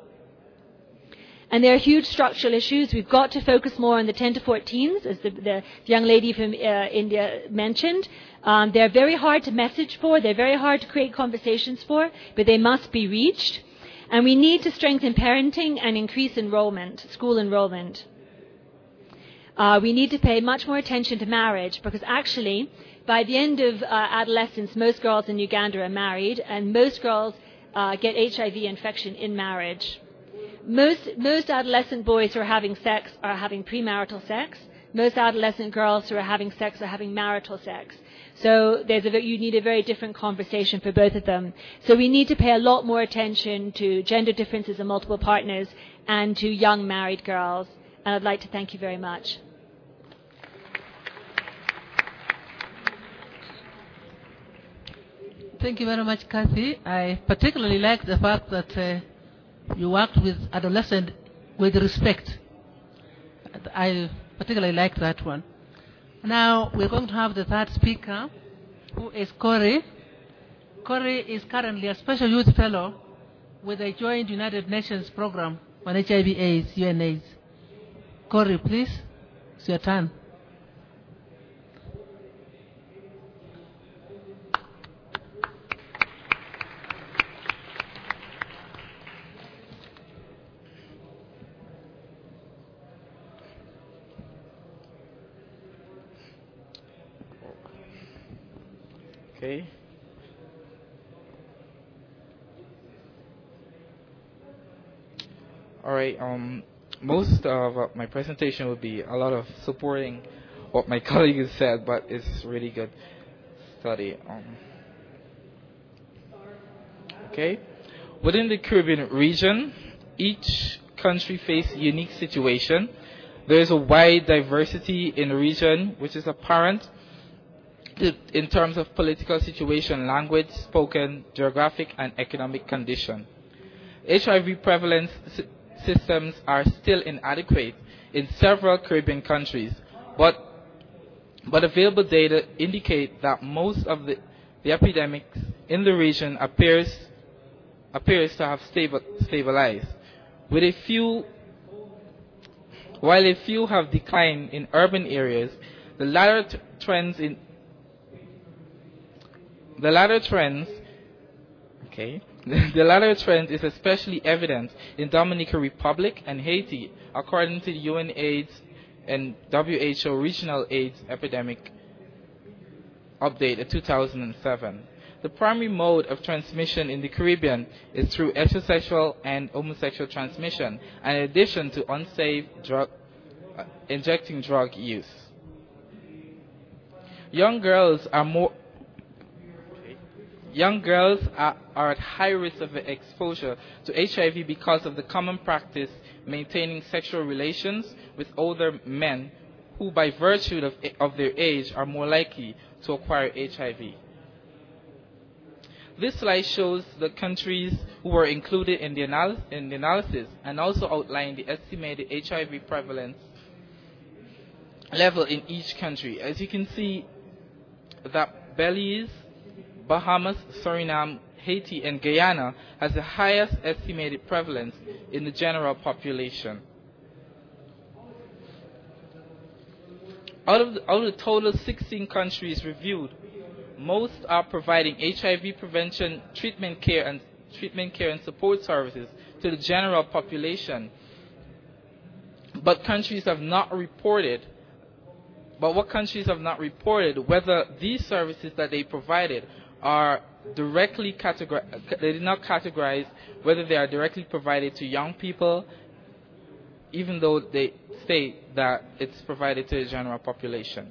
And there are huge structural issues. We've got to focus more on the ten to fourteens, as the, the young lady from uh, India mentioned. Um, they're very hard to message for. They're very hard to create conversations for, but they must be reached. And we need to strengthen parenting and increase enrollment, school enrollment. Uh, we need to pay much more attention to marriage, because actually, by the end of uh, adolescence, most girls in Uganda are married, and most girls uh, get H I V infection in marriage. Most, most adolescent boys who are having sex are having premarital sex. Most adolescent girls who are having sex are having marital sex. So there's a, you need a very different conversation for both of them. So we need to pay a lot more attention to gender differences in multiple partners and to young married girls. And I'd like to thank you very much. Thank you very much, Kathy. I particularly like the fact that uh, you worked with adolescents with respect. I particularly like that one. Now we're going to have the third speaker, who is Corey. Corey is currently a special youth fellow with the Joint United Nations Program on H I V AIDS, U N AIDS. Corey, please, it's your turn. Okay. All right. Um, most of uh, my presentation will be a lot of supporting what my colleague has said, but it's really good study. Um, okay. Within the Caribbean region, each country face a unique situation. There is a wide diversity in the region, which is apparent in terms of political situation, language spoken, geographic and economic condition. H I V prevalence s- systems are still inadequate in several Caribbean countries, but, but available data indicate that most of the, the epidemics in the region appears, appears to have stable, stabilized, with a few, while a few have declined in urban areas. The latter t- trends in The latter trends, okay, the latter trend is especially evident in Dominican Republic and Haiti, according to the U N AIDS and W H O Regional AIDS Epidemic Update of two thousand seven. The primary mode of transmission in the Caribbean is through heterosexual and homosexual transmission, and in addition to unsafe drug, uh, injecting drug use. Young girls are more Young girls are, are at high risk of exposure to H I V because of the common practice maintaining sexual relations with older men who, by virtue of, of their age, are more likely to acquire H I V. This slide shows the countries who were included in the, analy- in the analysis and also outline the estimated H I V prevalence level in each country. As you can see, that Belize, Bahamas, Suriname, Haiti, and Guyana has the highest estimated prevalence in the general population. Out of the, out of the total sixteen countries reviewed, most are providing H I V prevention, treatment care, and treatment care and support services to the general population. But countries have not reported. But what countries have not reported whether these services that they provided are directly categorized, they did not categorize whether they are directly provided to young people, even though they state that it's provided to the general population.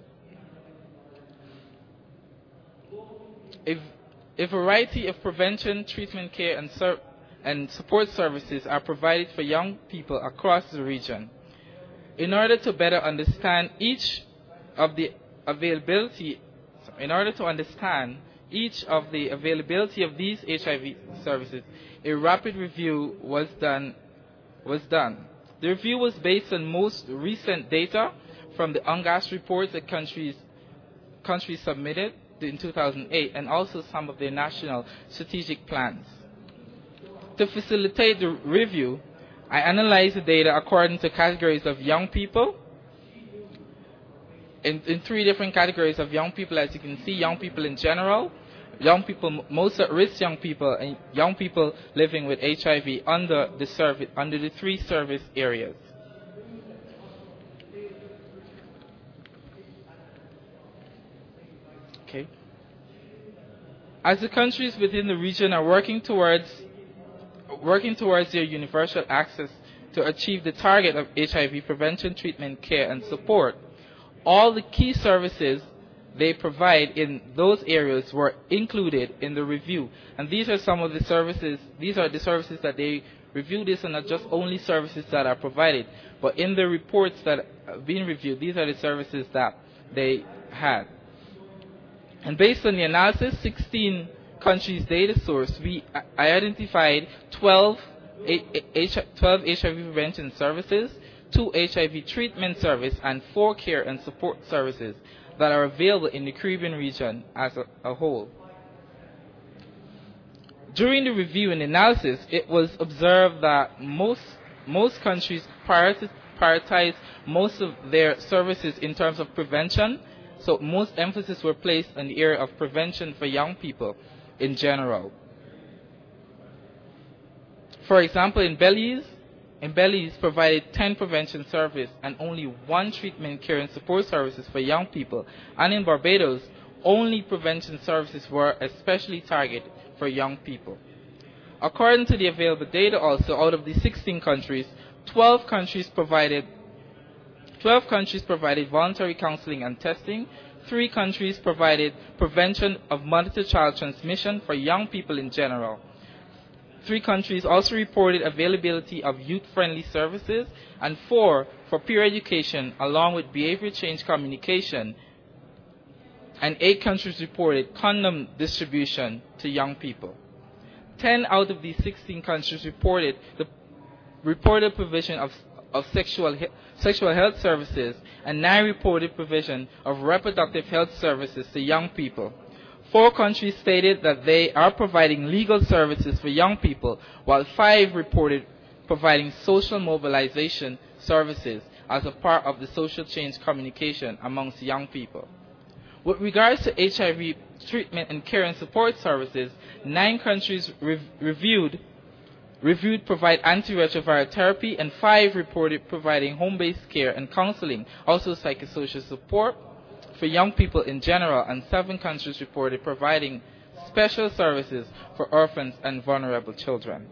If a variety of prevention, treatment care, and, ser- and support services are provided for young people across the region. In order to better understand each of the availability, in order to understand each of the availability of these H I V services, a rapid review was done. Was done. The review was based on most recent data from the UNGAS reports that countries countries submitted in two thousand eight, and also some of their national strategic plans. To facilitate the review, I analyzed the data according to categories of young people. In, in three different categories of young people, as you can see: young people in general, young people, most at-risk young people, and young people living with H I V under the service, under the three service areas. Okay. As the countries within the region are working towards working towards their universal access to achieve the target of H I V prevention, treatment, care, and support, all the key services they provide in those areas were included in the review. And these are some of the services, these are the services that they reviewed. These are not just only services that are provided, but in the reports that have been reviewed, these are the services that they had. And based on the analysis, sixteen countries data source, we I identified twelve, H I V prevention services, two H I V treatment services, and four care and support services that are available in the Caribbean region as a, a whole. During the review and analysis, it was observed that most most countries prioritize most of their services in terms of prevention. So most emphasis were placed on the area of prevention for young people in general. For example, in Belize, in Belize provided ten prevention services and only one treatment, care, and support services for young people. And in Barbados, only prevention services were especially targeted for young people. According to the available data also, out of the sixteen countries, twelve countries provided twelve countries provided voluntary counseling and testing. Three countries provided prevention of mother-to-child transmission for young people in general. Three countries also reported availability of youth-friendly services, and four for peer education along with behavior change communication. And eight countries reported condom distribution to young people. Ten out of these sixteen countries reported the reported provision of, of sexual, sexual health services, and nine reported provision of reproductive health services to young people. Four countries stated that they are providing legal services for young people, while five reported providing social mobilization services as a part of the social change communication amongst young people. With regards to H I V treatment and care and support services, nine countries rev reviewed reviewed provide antiretroviral therapy, and five reported providing home-based care and counseling, also psychosocial support for young people in general, and seven countries reported providing special services for orphans and vulnerable children.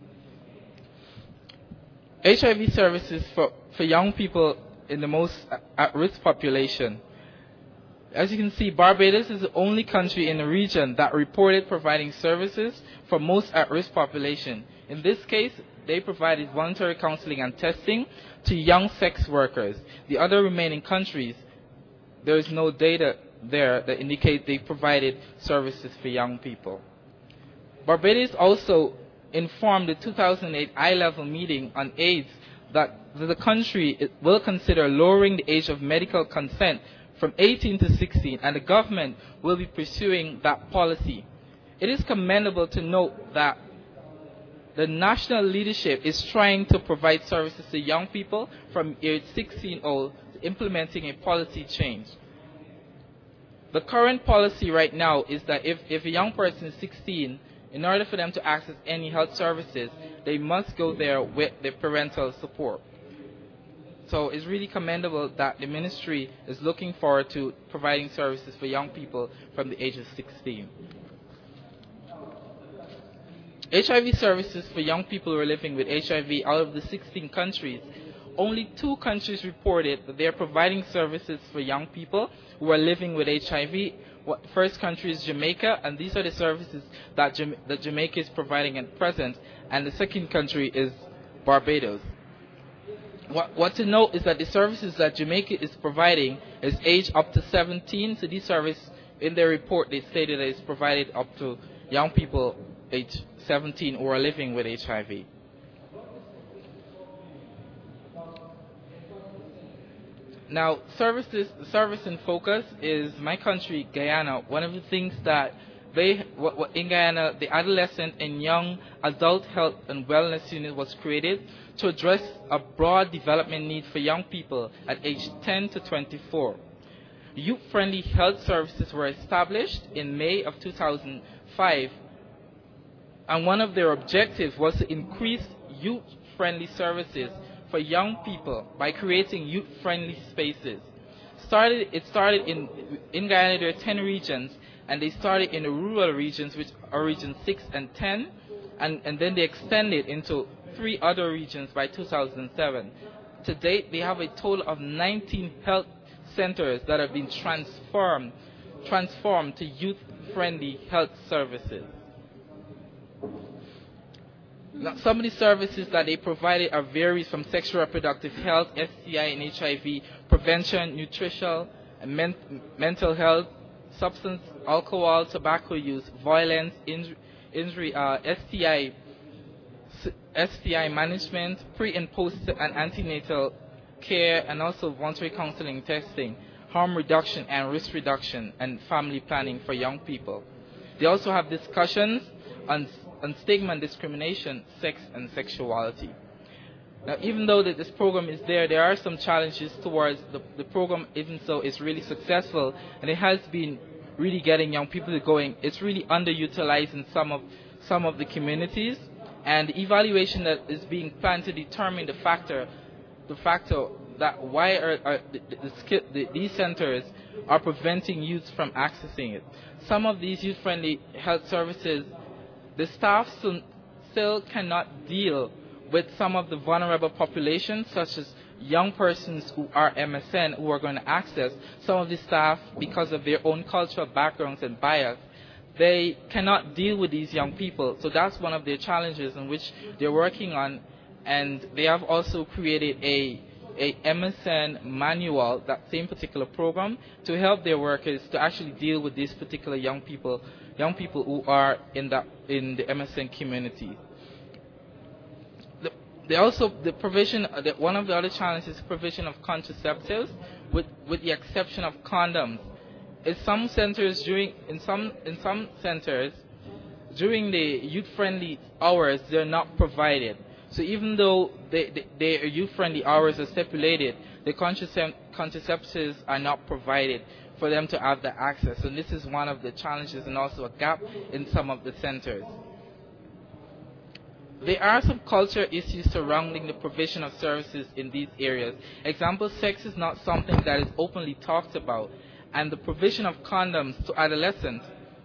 H I V services for, for young people in the most at-risk population. As you can see, Barbados is the only country in the region that reported providing services for most at-risk population. In this case, they provided voluntary counseling and testing to young sex workers. The other remaining countries, there is no data there that indicate they provided services for young people. Barbados also informed the two thousand eight eye-level meeting on AIDS that the country will consider lowering the age of medical consent from eighteen to sixteen, and the government will be pursuing that policy. It is commendable to note that the national leadership is trying to provide services to young people from age sixteen old, implementing a policy change. The current policy right now is that if, if a young person is sixteen, in order for them to access any health services, they must go there with their parental support. So it's really commendable that the ministry is looking forward to providing services for young people from the age of sixteen. H I V services for young people who are living with H I V out of the sixteen countries, only two countries reported that they are providing services for young people who are living with H I V. What, first country is Jamaica, and these are the services that, Jama that Jamaica is providing at present, and the second country is Barbados. What, what to note is that the services that Jamaica is providing is age up to seventeen, so these services, in their report, they stated that it's provided up to young people age seventeen who are living with H I V. Now, services, service in focus is my country, Guyana. One of the things that they, what, what in Guyana, the Adolescent and Young Adult Health and Wellness Unit was created to address a broad development need for young people at age ten to twenty-four. Youth-friendly health services were established in May of two thousand five, and one of their objectives was to increase youth-friendly services for young people by creating youth-friendly spaces. Started, it started in, in Guyana, there are ten regions, and they started in the rural regions, which are regions six and ten, and, and then they extended into three other regions by two thousand seven. To date, they have a total of nineteen health centers that have been transformed, transformed to youth-friendly health services. Now, some of the services that they provided are varied from sexual reproductive health, S T I and H I V, prevention, nutrition, and men mental health, substance, alcohol, tobacco use, violence, injury, injury uh, S T I, S T I management, pre and post and antenatal care, and also voluntary counseling and testing, harm reduction and risk reduction, and family planning for young people. They also have discussions on on stigma and discrimination, sex and sexuality. Now, even though that this program is there, there are some challenges towards the, the program, even so it's really successful, and it has been really getting young people going. It's really underutilized in some of, some of the communities, and the evaluation that is being planned to determine the factor, the factor that why are, are the, the, the, these centers are preventing youth from accessing it. Some of these youth-friendly health services, the staff still cannot deal with some of the vulnerable populations, such as young persons who are M S N, who are going to access. Some of the staff, because of their own cultural backgrounds and bias, they cannot deal with these young people. So that's one of their challenges in which they're working on. And they have also created a, a M S N manual, that same particular program, to help their workers to actually deal with these particular young people, young people who are in, that, in the M S N community. The, they also, the provision, the, one of the other challenges is provision of contraceptives, with, with the exception of condoms. In some centers, during, in some, in some centers, during the youth-friendly hours, they're not provided. So even though they, they, their youth-friendly hours are stipulated, the contracept contraceptives are not provided for them to have the access. And this is one of the challenges and also a gap in some of the centers. There are some cultural issues surrounding the provision of services in these areas. Example, sex is not something that is openly talked about, and the provision of condoms to adolescents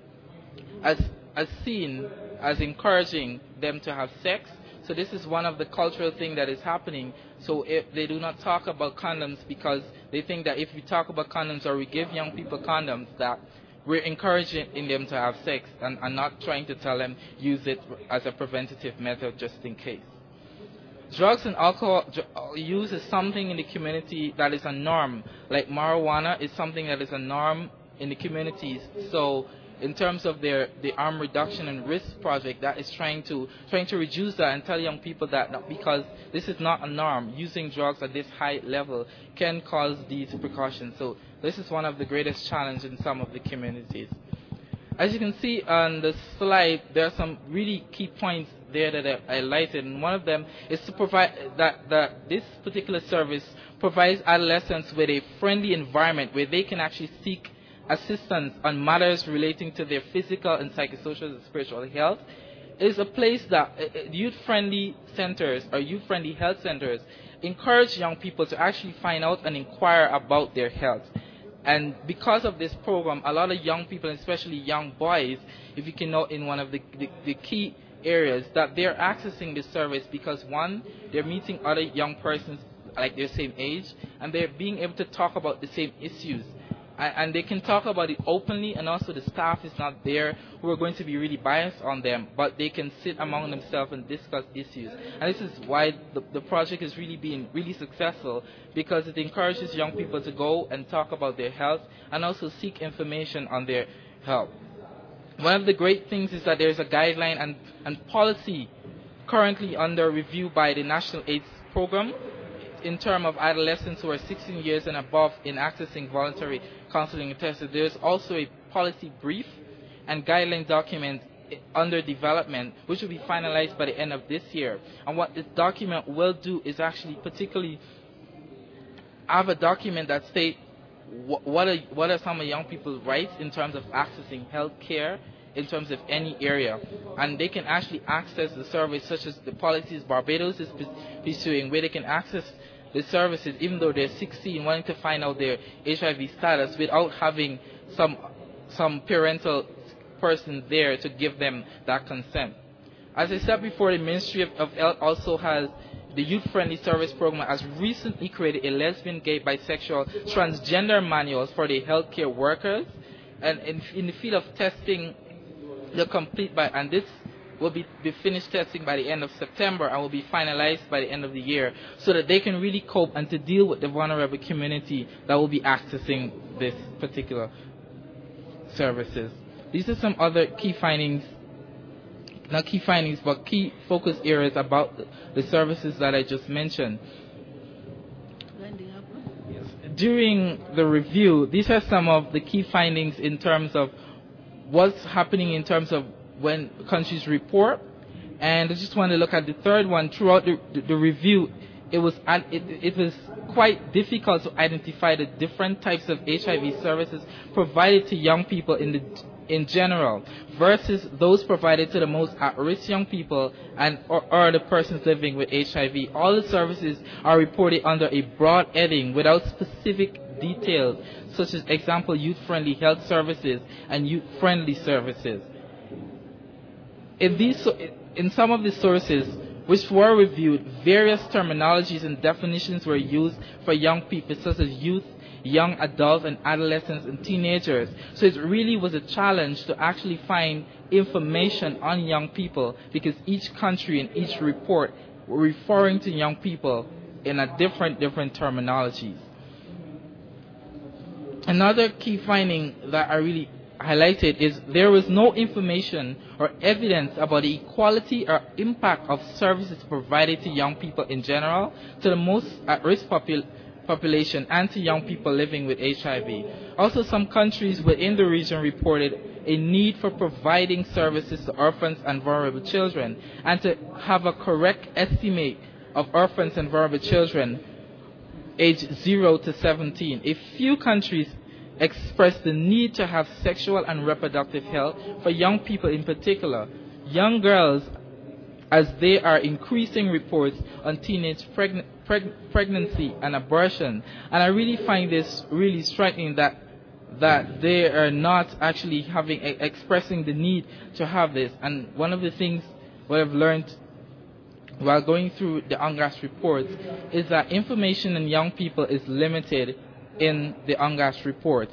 as, as seen as encouraging them to have sex. So this is one of the cultural things that is happening. So if they do not talk about condoms because they think that if we talk about condoms or we give young people condoms, that we're encouraging in them to have sex and, and not trying to tell them use it as a preventative method just in case. Drugs and alcohol use is something in the community that is a norm. Like marijuana is something that is a norm in the communities. So in terms of their the harm reduction and risk project, that is trying to trying to reduce that and tell young people that not, because this is not a norm, using drugs at this high level can cause these precautions. So this is one of the greatest challenges in some of the communities. As you can see on the slide, there are some really key points there that I highlighted, and one of them is to provide that, that this particular service provides adolescents with a friendly environment where they can actually seek assistance on matters relating to their physical and psychosocial and spiritual health. It is a place that uh, youth-friendly centers or youth-friendly health centers encourage young people to actually find out and inquire about their health. And because of this program, a lot of young people, especially young boys, if you can note in one of the, the, the key areas, that they're accessing this service because, one, they're meeting other young persons like their same age, and they're being able to talk about the same issues. And they can talk about it openly, and also the staff is not there who are going to be really biased on them, but they can sit among themselves and discuss issues. And this is why the, the project is really being really successful, because it encourages young people to go and talk about their health and also seek information on their health. One of the great things is that there's a guideline and, and policy currently under review by the National AIDS Program in terms of adolescents who are sixteen years and above in accessing voluntary counseling and testing. There's also a policy brief and guideline document under development, which will be finalized by the end of this year. And what this document will do is actually particularly have a document that states what are, what are some of young people's rights in terms of accessing health care in terms of any area. And they can actually access the service such as the policies Barbados is pursuing, where they can access the services even though they're sixteen, wanting to find out their H I V status without having some some parental person there to give them that consent. As I said before, the Ministry of, of Health also has the Youth-Friendly Service Program has recently created a lesbian, gay, bisexual, transgender manuals for the healthcare workers. And in, in the field of testing, the complete by, and this will be, be finished testing by the end of September and will be finalized by the end of the year, so that they can really cope and to deal with the vulnerable community that will be accessing this particular services. These are some other key findings, not key findings, but key focus areas about the, the services that I just mentioned. Yes. During the review, these are some of the key findings in terms of what's happening in terms of when countries report. And I just want to look at the third one. Throughout the, the, the review, it was it, it was quite difficult to identify the different types of H I V services provided to young people in the in general versus those provided to the most at-risk young people and or, or the persons living with H I V. All the services are reported under a broad heading without specific details, such as example youth-friendly health services and youth-friendly services. In these, in some of the sources which were reviewed, various terminologies and definitions were used for young people, such as youth young adults and adolescents and teenagers. So it really was a challenge to actually find information on young people, because each country and each report were referring to young people in a different, different terminologies. Another key finding that I really highlighted is there was no information or evidence about the equality or impact of services provided to young people in general, to the most at-risk popul- population, and to young people living with H I V. Also, some countries within the region reported a need for providing services to orphans and vulnerable children, and to have a correct estimate of orphans and vulnerable children aged zero to seventeen. A few countries expressed the need to have sexual and reproductive health for young people in particular. Young girls, as they are increasing reports on teenage pregn- preg- pregnancy and abortion. And I really find this really striking that that they are not actually having expressing the need to have this. And one of the things what I've learned while going through the UNGAS reports is that information on young people is limited in the UNGAS reports.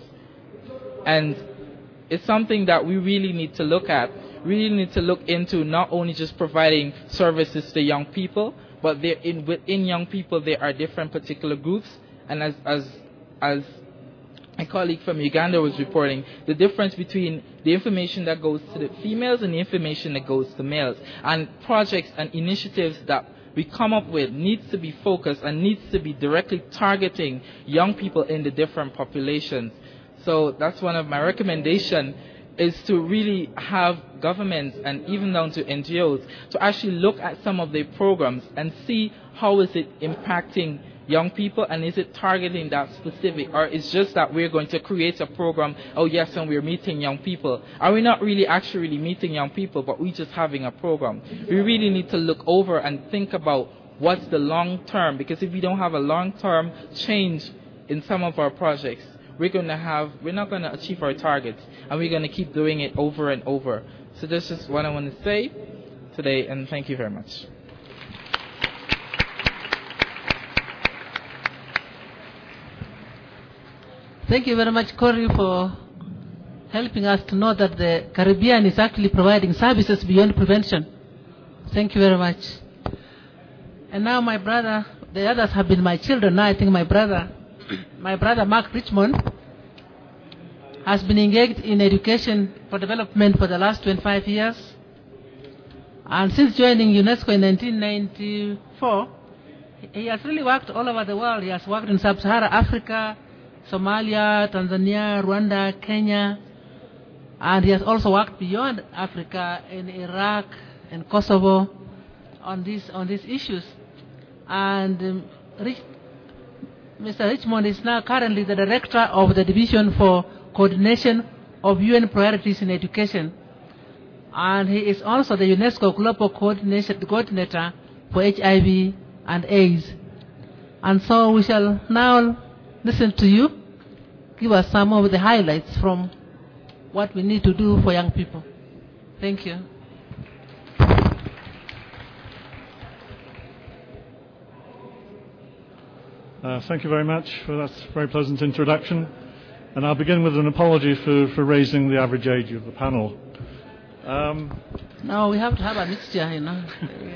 And it's something that we really need to look at. We really need to look into not only just providing services to young people, but there in, within young people there are different particular groups. And as, as, as a colleague from Uganda was reporting, the difference between the information that goes to the females and the information that goes to males. And projects and initiatives that we come up with needs to be focused and needs to be directly targeting young people in the different populations. So that's one of my recommendations, is to really have governments and even down to N G Os to actually look at some of their programs and see how is it impacting young people, and is it targeting that specific, or it's just that we're going to create a program, oh yes, and we're meeting young people. Are we not really actually meeting young people, but we're just having a program? We really need to look over and think about what's the long term, because if we don't have a long term change in some of our projects, we're going to have, we're not going to achieve our targets, and we're going to keep doing it over and over. So that's just what I want to say today, and thank you very much. Thank you very much, Corey, for helping us to know that the Caribbean is actually providing services beyond prevention. Thank you very much. And now my brother, the others have been my children. Now I think my brother, my brother Mark Richmond, has been engaged in education for development for the last twenty-five years. And since joining UNESCO in nineteen ninety-four, he has really worked all over the world. He has worked in Sub-Saharan Africa, Somalia, Tanzania, Rwanda, Kenya, and he has also worked beyond Africa in Iraq and Kosovo on these on these issues. And um, Rich, Mister Richmond is now currently the director of the Division for Coordination of U N Priorities in Education, and he is also the UNESCO Global Coordination Coordinator for H I V and AIDS. And so we shall now listen to you. Give us some of the highlights from what we need to do for young people. Thank you. Uh, thank you very much for that very pleasant introduction. And I'll begin with an apology for, for raising the average age of the panel. Um, no, we have to have a mixture, you know.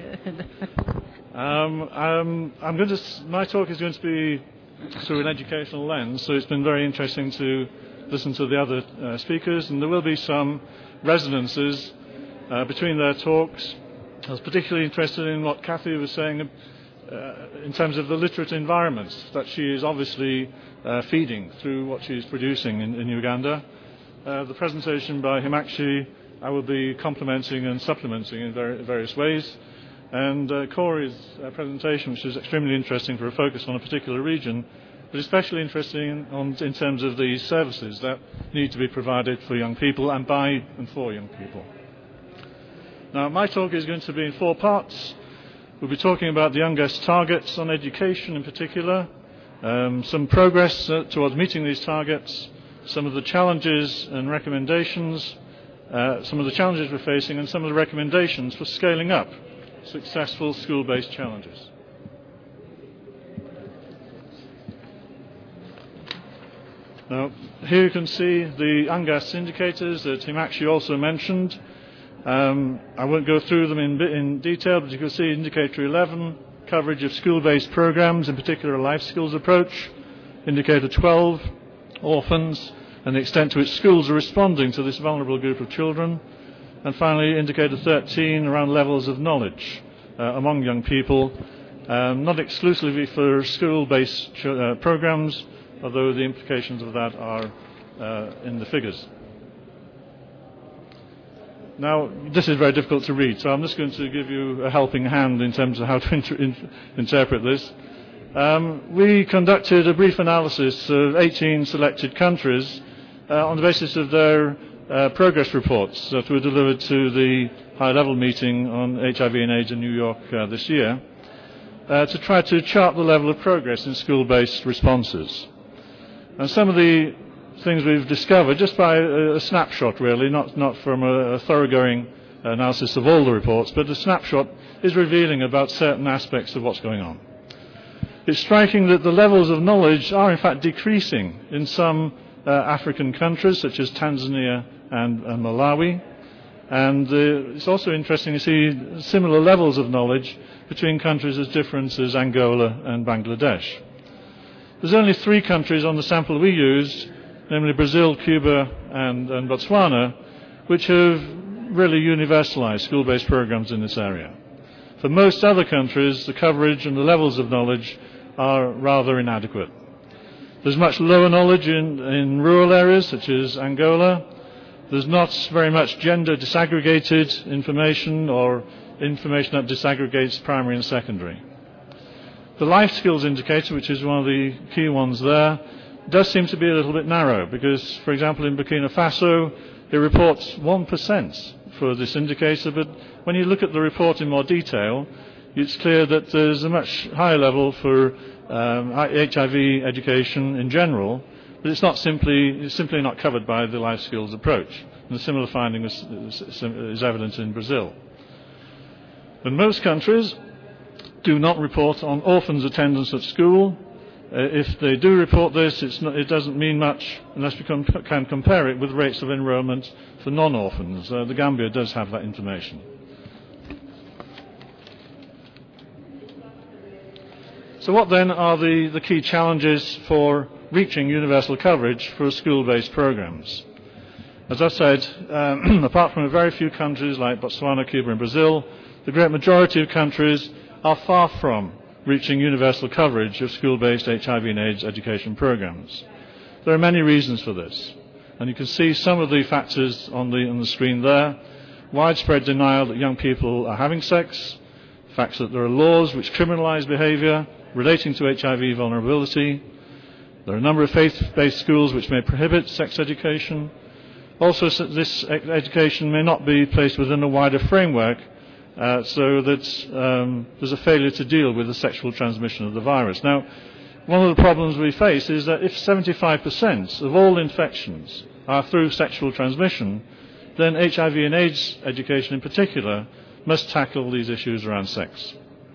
um, um, I'm going to. My talk is going to be through an educational lens, so it's been very interesting to listen to the other uh, speakers, and there will be some resonances uh, between their talks. I was particularly interested in what Kathy was saying uh, in terms of the literate environment that she is obviously uh, feeding through what she's producing in, in Uganda. Uh, the presentation by Himakshi I will be complementing and supplementing in ver- various ways. And uh, Corey's uh, presentation, which was extremely interesting for a focus on a particular region, but especially interesting on, in terms of the services that need to be provided for young people and by and for young people. Now, my talk is going to be in four parts. We'll be talking about the UNGAS targets on education in particular, um, some progress uh, towards meeting these targets, some of the challenges and recommendations, uh, some of the challenges we're facing, and some of the recommendations for scaling up successful school-based challenges. Now, here you can see the UNGAS indicators that Himakshi also mentioned. Um, I won't go through them in, in detail, but you can see indicator eleven, coverage of school-based programs, in particular a life skills approach. Indicator twelve, orphans, and the extent to which schools are responding to this vulnerable group of children. And finally, indicator thirteen, around levels of knowledge uh, among young people, um, not exclusively for school-based ch- uh, programs, although the implications of that are uh, in the figures. Now, this is very difficult to read, so I'm just going to give you a helping hand in terms of how to inter- in- interpret this. Um, we conducted a brief analysis of eighteen selected countries uh, on the basis of their uh, progress reports that were delivered to the high-level meeting on H I V and AIDS in New York uh, this year, uh, to try to chart the level of progress in school-based responses. And some of the things we've discovered, just by a, a snapshot really, not, not from a, a thoroughgoing analysis of all the reports, but a snapshot is revealing about certain aspects of what's going on. It's striking that the levels of knowledge are in fact decreasing in some uh, African countries such as Tanzania and, and Malawi, and uh, it's also interesting to see similar levels of knowledge between countries as different as Angola and Bangladesh. There's only three countries on the sample we used, namely Brazil, Cuba, and, and Botswana, which have really universalized school-based programs in this area. For most other countries, the coverage and the levels of knowledge are rather inadequate. There's much lower knowledge in, in rural areas, such as Angola. There's not very much gender disaggregated information or information that disaggregates primary and secondary. The life skills indicator, which is one of the key ones there, does seem to be a little bit narrow because, for example, in Burkina Faso, it reports one percent for this indicator, but when you look at the report in more detail, it's clear that there's a much higher level for um, H I V education in general, but it's not simply, it's simply not covered by the life skills approach. And a similar finding is, is, is evident in Brazil. In most countries, do not report on orphans' attendance at school. Uh, if they do report this, it's not, it doesn't mean much unless we can, can compare it with rates of enrolment for non-orphans. Uh, the Gambia does have that information. So what then are the, the key challenges for reaching universal coverage for school-based programs? As I said, um, apart from a very few countries like Botswana, Cuba and Brazil, the great majority of countries are far from reaching universal coverage of school-based H I V and AIDS education programs. There are many reasons for this, and you can see some of the factors on the, on the screen there. Widespread denial that young people are having sex, the fact that there are laws which criminalize behavior relating to H I V vulnerability. There are a number of faith-based schools which may prohibit sex education. Also, this education may not be placed within a wider framework, Uh, so that um, there's a failure to deal with the sexual transmission of the virus. Now, one of the problems we face is that if seventy-five percent of all infections are through sexual transmission, then H I V and AIDS education in particular must tackle these issues around sex.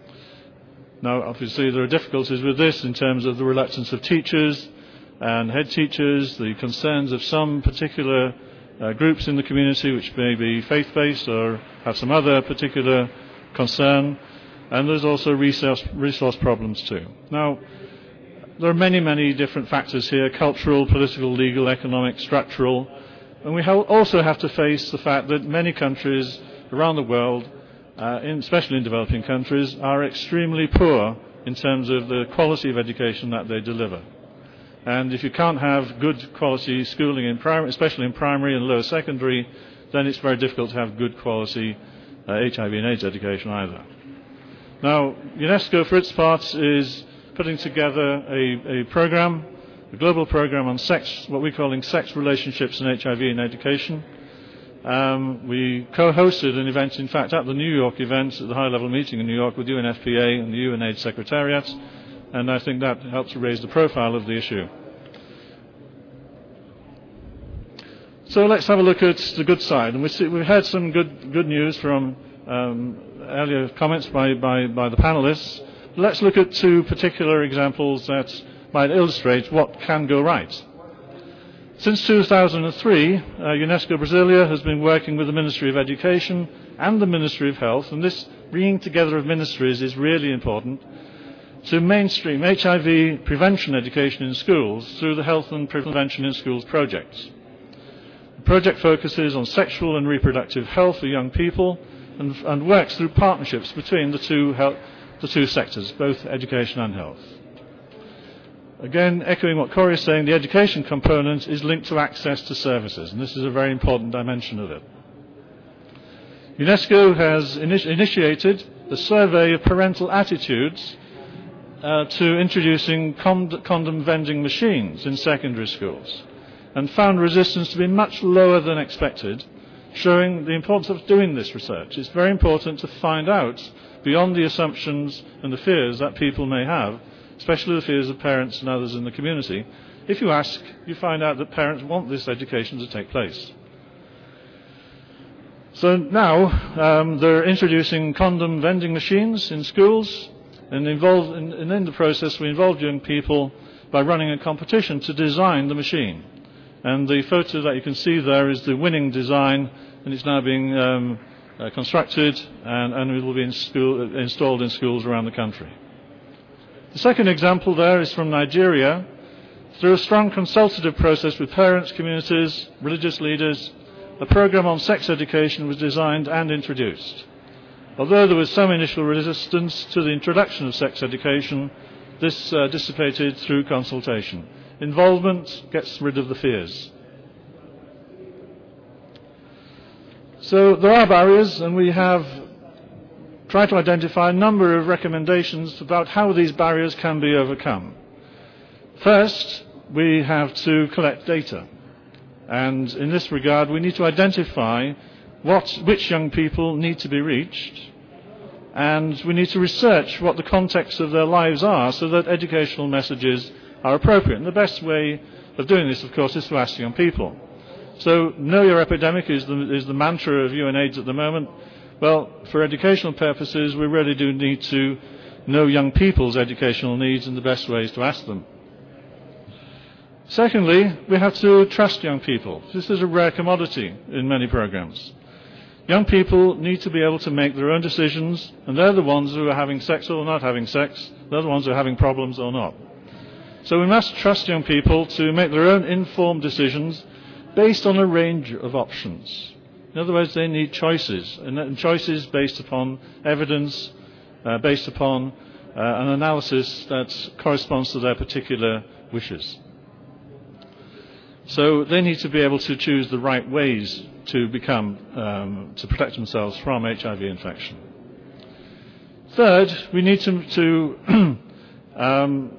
Now, obviously, there are difficulties with this in terms of the reluctance of teachers and head teachers, the concerns of some particular Uh, groups in the community which may be faith-based or have some other particular concern, and there's also resource, resource problems too. Now, there are many, many different factors here: cultural, political, legal, economic, structural, and we ha- also have to face the fact that many countries around the world, uh, in, especially in developing countries, are extremely poor in terms of the quality of education that they deliver. And if you can't have good quality schooling, in primary, especially in primary and lower secondary, then it's very difficult to have good quality uh, H I V and AIDS education either. Now, UNESCO, for its part, is putting together a, a program, a global program on sex, what we're calling sex relationships and H I V in education. Um, we co-hosted an event, in fact, at the New York event, at the high-level meeting in New York with U N F P A and the U N AIDS Secretariat, and I think that helps to raise the profile of the issue. So let's have a look at the good side. And we see, we've heard some good, good news from um, earlier comments by, by, by the panelists. Let's look at two particular examples that might illustrate what can go right. Since two thousand three, uh, UNESCO Brasilia has been working with the Ministry of Education and the Ministry of Health, and this bringing together of ministries is really important, to mainstream H I V prevention education in schools through the Health and Prevention in Schools projects. The project focuses on sexual and reproductive health for young people and, and works through partnerships between the two, health, the two sectors, both education and health. Again, echoing what Corey is saying, the education component is linked to access to services, and this is a very important dimension of it. UNESCO has initi- initiated a survey of parental attitudes uh, to introducing cond- condom vending machines in secondary schools, and found resistance to be much lower than expected, showing the importance of doing this research. It's very important to find out, beyond the assumptions and the fears that people may have, especially the fears of parents and others in the community. If you ask, you find out that parents want this education to take place. So now um, they're introducing condom vending machines in schools, and, involved in, and in the process we involved young people by running a competition to design the machine. And the photo that you can see there is the winning design, and it's now being um, uh, constructed and, and it will be in school, installed in schools around the country. The second example there is from Nigeria. Through a strong consultative process with parents, communities, religious leaders, a program on sex education was designed and introduced. Although there was some initial resistance to the introduction of sex education, this uh, dissipated through consultation. Involvement gets rid of the fears. So there are barriers, and we have try to identify a number of recommendations about how these barriers can be overcome. First, we have to collect data. And in this regard, we need to identify what, which young people need to be reached. And we need to research what the context of their lives are so that educational messages are appropriate. And the best way of doing this, of course, is to ask young people. So, know your epidemic is the, is the mantra of UNAIDS at the moment. Well, for educational purposes, we really do need to know young people's educational needs, and the best way is to ask them. Secondly, we have to trust young people. This is a rare commodity in many programs. Young people need to be able to make their own decisions, and they're the ones who are having sex or not having sex. They're the ones who are having problems or not. So we must trust young people to make their own informed decisions based on a range of options. In other words, they need choices, and choices based upon evidence, uh, based upon uh, an analysis that corresponds to their particular wishes. So they need to be able to choose the right ways to become, um, to protect themselves from H I V infection. Third, we need to, to um,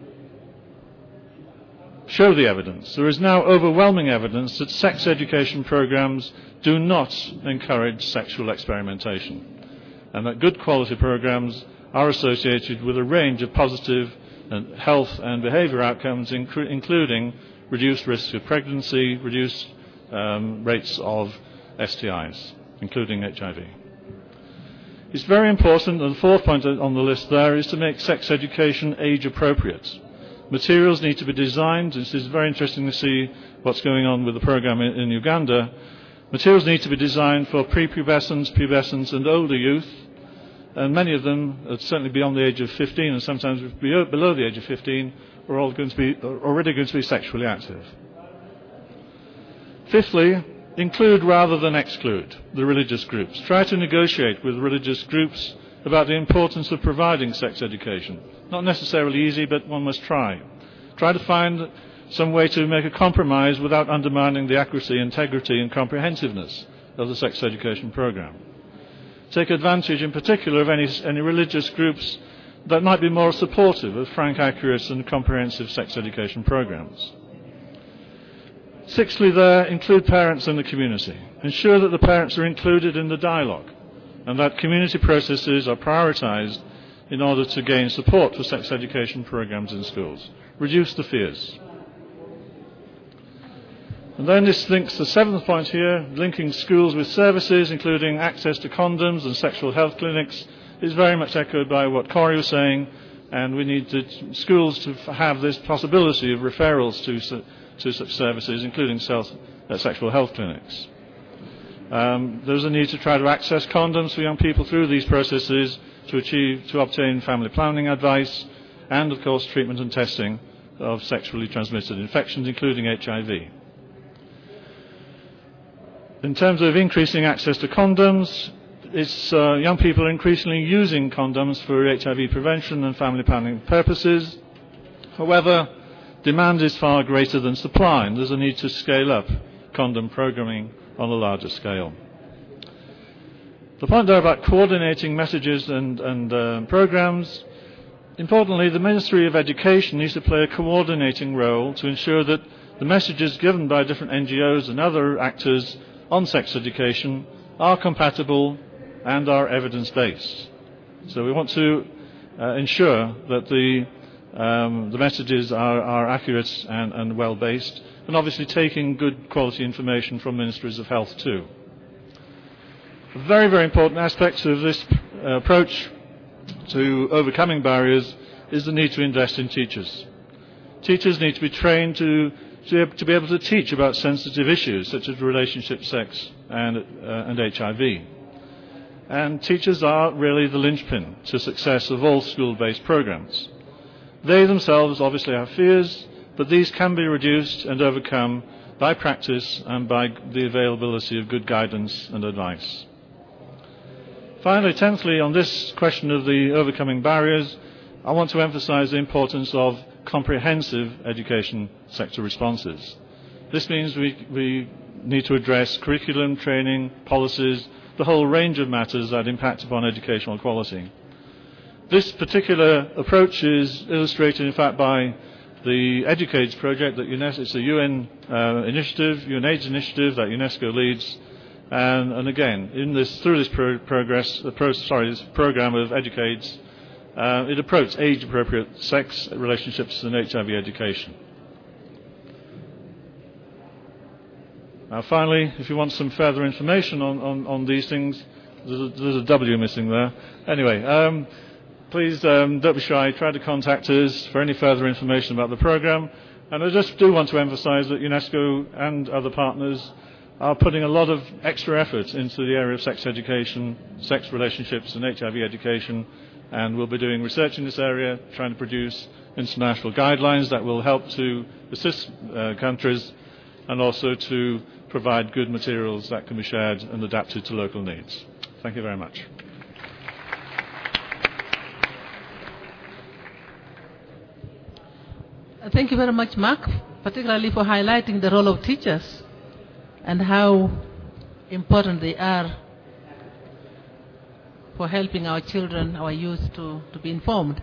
show the evidence. There is now overwhelming evidence that sex education programs do not encourage sexual experimentation, and that good quality programs are associated with a range of positive and health and behavior outcomes, incru- including reduced risks of pregnancy, reduced um, rates of S T Is, including H I V. It's very important, and the fourth point on the list there is to make sex education age appropriate. Materials need to be designed. This is very interesting to see what's going on with the program in, in Uganda. Materials need to be designed for prepubescent, pubescent and older youth, and many of them are certainly beyond the age of fifteen, and sometimes below the age of fifteen, are all going to be are already going to be sexually active. Fifthly, include rather than exclude the religious groups. Try to negotiate with religious groups about the importance of providing sex education. Not necessarily easy, but one must try. Try to find some way to make a compromise without undermining the accuracy, integrity and comprehensiveness of the sex education program. Take advantage in particular of any, any religious groups that might be more supportive of frank, accurate and comprehensive sex education programs. Sixthly there, include parents and the community. Ensure that the parents are included in the dialogue and that community processes are prioritized in order to gain support for sex education programs in schools. Reduce the fears. And then this links the seventh point here, linking schools with services, including access to condoms and sexual health clinics, is very much echoed by what Corey was saying, and we need to, schools to have this possibility of referrals to, to such services, including self, uh, sexual health clinics. Um, there's a need to try to access condoms for young people through these processes to achieve, to obtain family planning advice, and of course treatment and testing of sexually transmitted infections, including H I V. In terms of increasing access to condoms, it's, uh, young people are increasingly using condoms for H I V prevention and family planning purposes. However, demand is far greater than supply, and there's a need to scale up condom programming on a larger scale. The point there about coordinating messages and, and uh, programs, importantly, the Ministry of Education needs to play a coordinating role to ensure that the messages given by different N G Os and other actors on sex education are compatible and are evidence-based. So we want to uh, ensure that the, um, the messages are, are accurate and, and well-based, and obviously taking good quality information from ministries of health too. A very, very important aspect of this uh, approach to overcoming barriers is the need to invest in teachers. Teachers need to be trained to, to, to be able to teach about sensitive issues such as relationship, sex, and, uh, and H I V. And teachers are really the linchpin to success of all school-based programs. They themselves obviously have fears, but these can be reduced and overcome by practice and by the availability of good guidance and advice. Finally, tenthly, on this question of the overcoming barriers, I want to emphasize the importance of comprehensive education sector responses. This means we, we need to address curriculum, training, policies, the whole range of matters that impact upon educational quality. This particular approach is illustrated, in fact, by the EDUCAIDS project that UNESCO, it's a U N uh, initiative, UNAIDS initiative that UNESCO leads, and, and again, in this, through this pro progress, uh, pro sorry, this program of EDUCAIDS, uh, it approaches age-appropriate sex relationships and H I V education. Now, finally, if you want some further information on, on, on these things, there's a, there's a W missing there. Anyway. Um, Please um, don't be shy, try to contact us for any further information about the programme. And I just do want to emphasise that UNESCO and other partners are putting a lot of extra effort into the area of sex education, sex relationships and H I V education, and we'll be doing research in this area, trying to produce international guidelines that will help to assist uh, countries and also to provide good materials that can be shared and adapted to local needs. Thank you very much. Thank you very much, Mark, particularly for highlighting the role of teachers and how important they are for helping our children, our youth to, to be informed.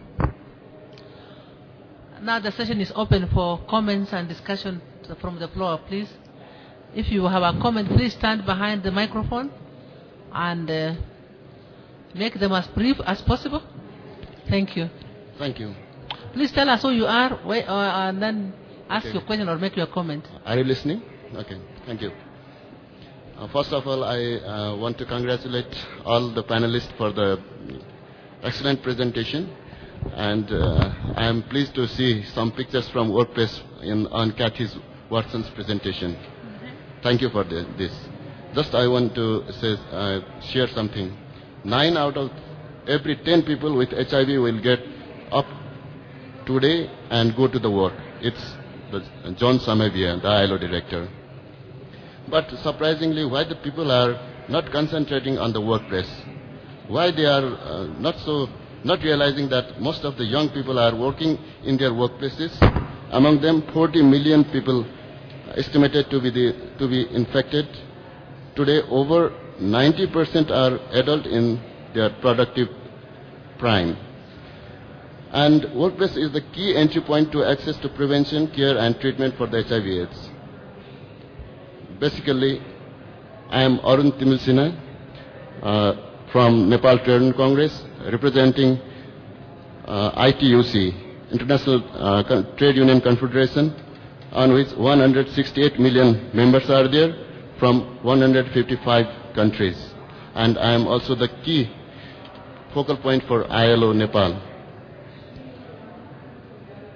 Now the session is open for comments and discussion from the floor, please. If you have a comment, please stand behind the microphone and uh, make them as brief as possible. Thank you. Thank you. Please tell us who you are, where, uh, and then ask Okay. your question or make your comment. Are you listening? Okay, thank you. Uh, first of all, I uh, want to congratulate all the panelists for the excellent presentation. And uh, I am pleased to see some pictures from WordPress in, on Kathy Watson's presentation. Mm-hmm. Thank you for the, this. Just I want to say, uh, share something. Nine out of every ten people with H I V will get up today and go to the work. It's the, John Samavia, the I L O director. But surprisingly, why the people are not concentrating on the workplace? Why they are uh, not so, not realizing that most of the young people are working in their workplaces. Among them, forty million people estimated to be the, to be infected. Today, over ninety percent are adult in their productive prime. And workplace is the key entry point to access to prevention, care, and treatment for the H I V AIDS. Basically, I am Arun Timilsina uh, from Nepal Trade Union Congress, representing uh, I T U C, International uh, Trade Union Confederation, on which one hundred sixty-eight million members are there from one hundred fifty-five countries. And I am also the key focal point for I L O Nepal.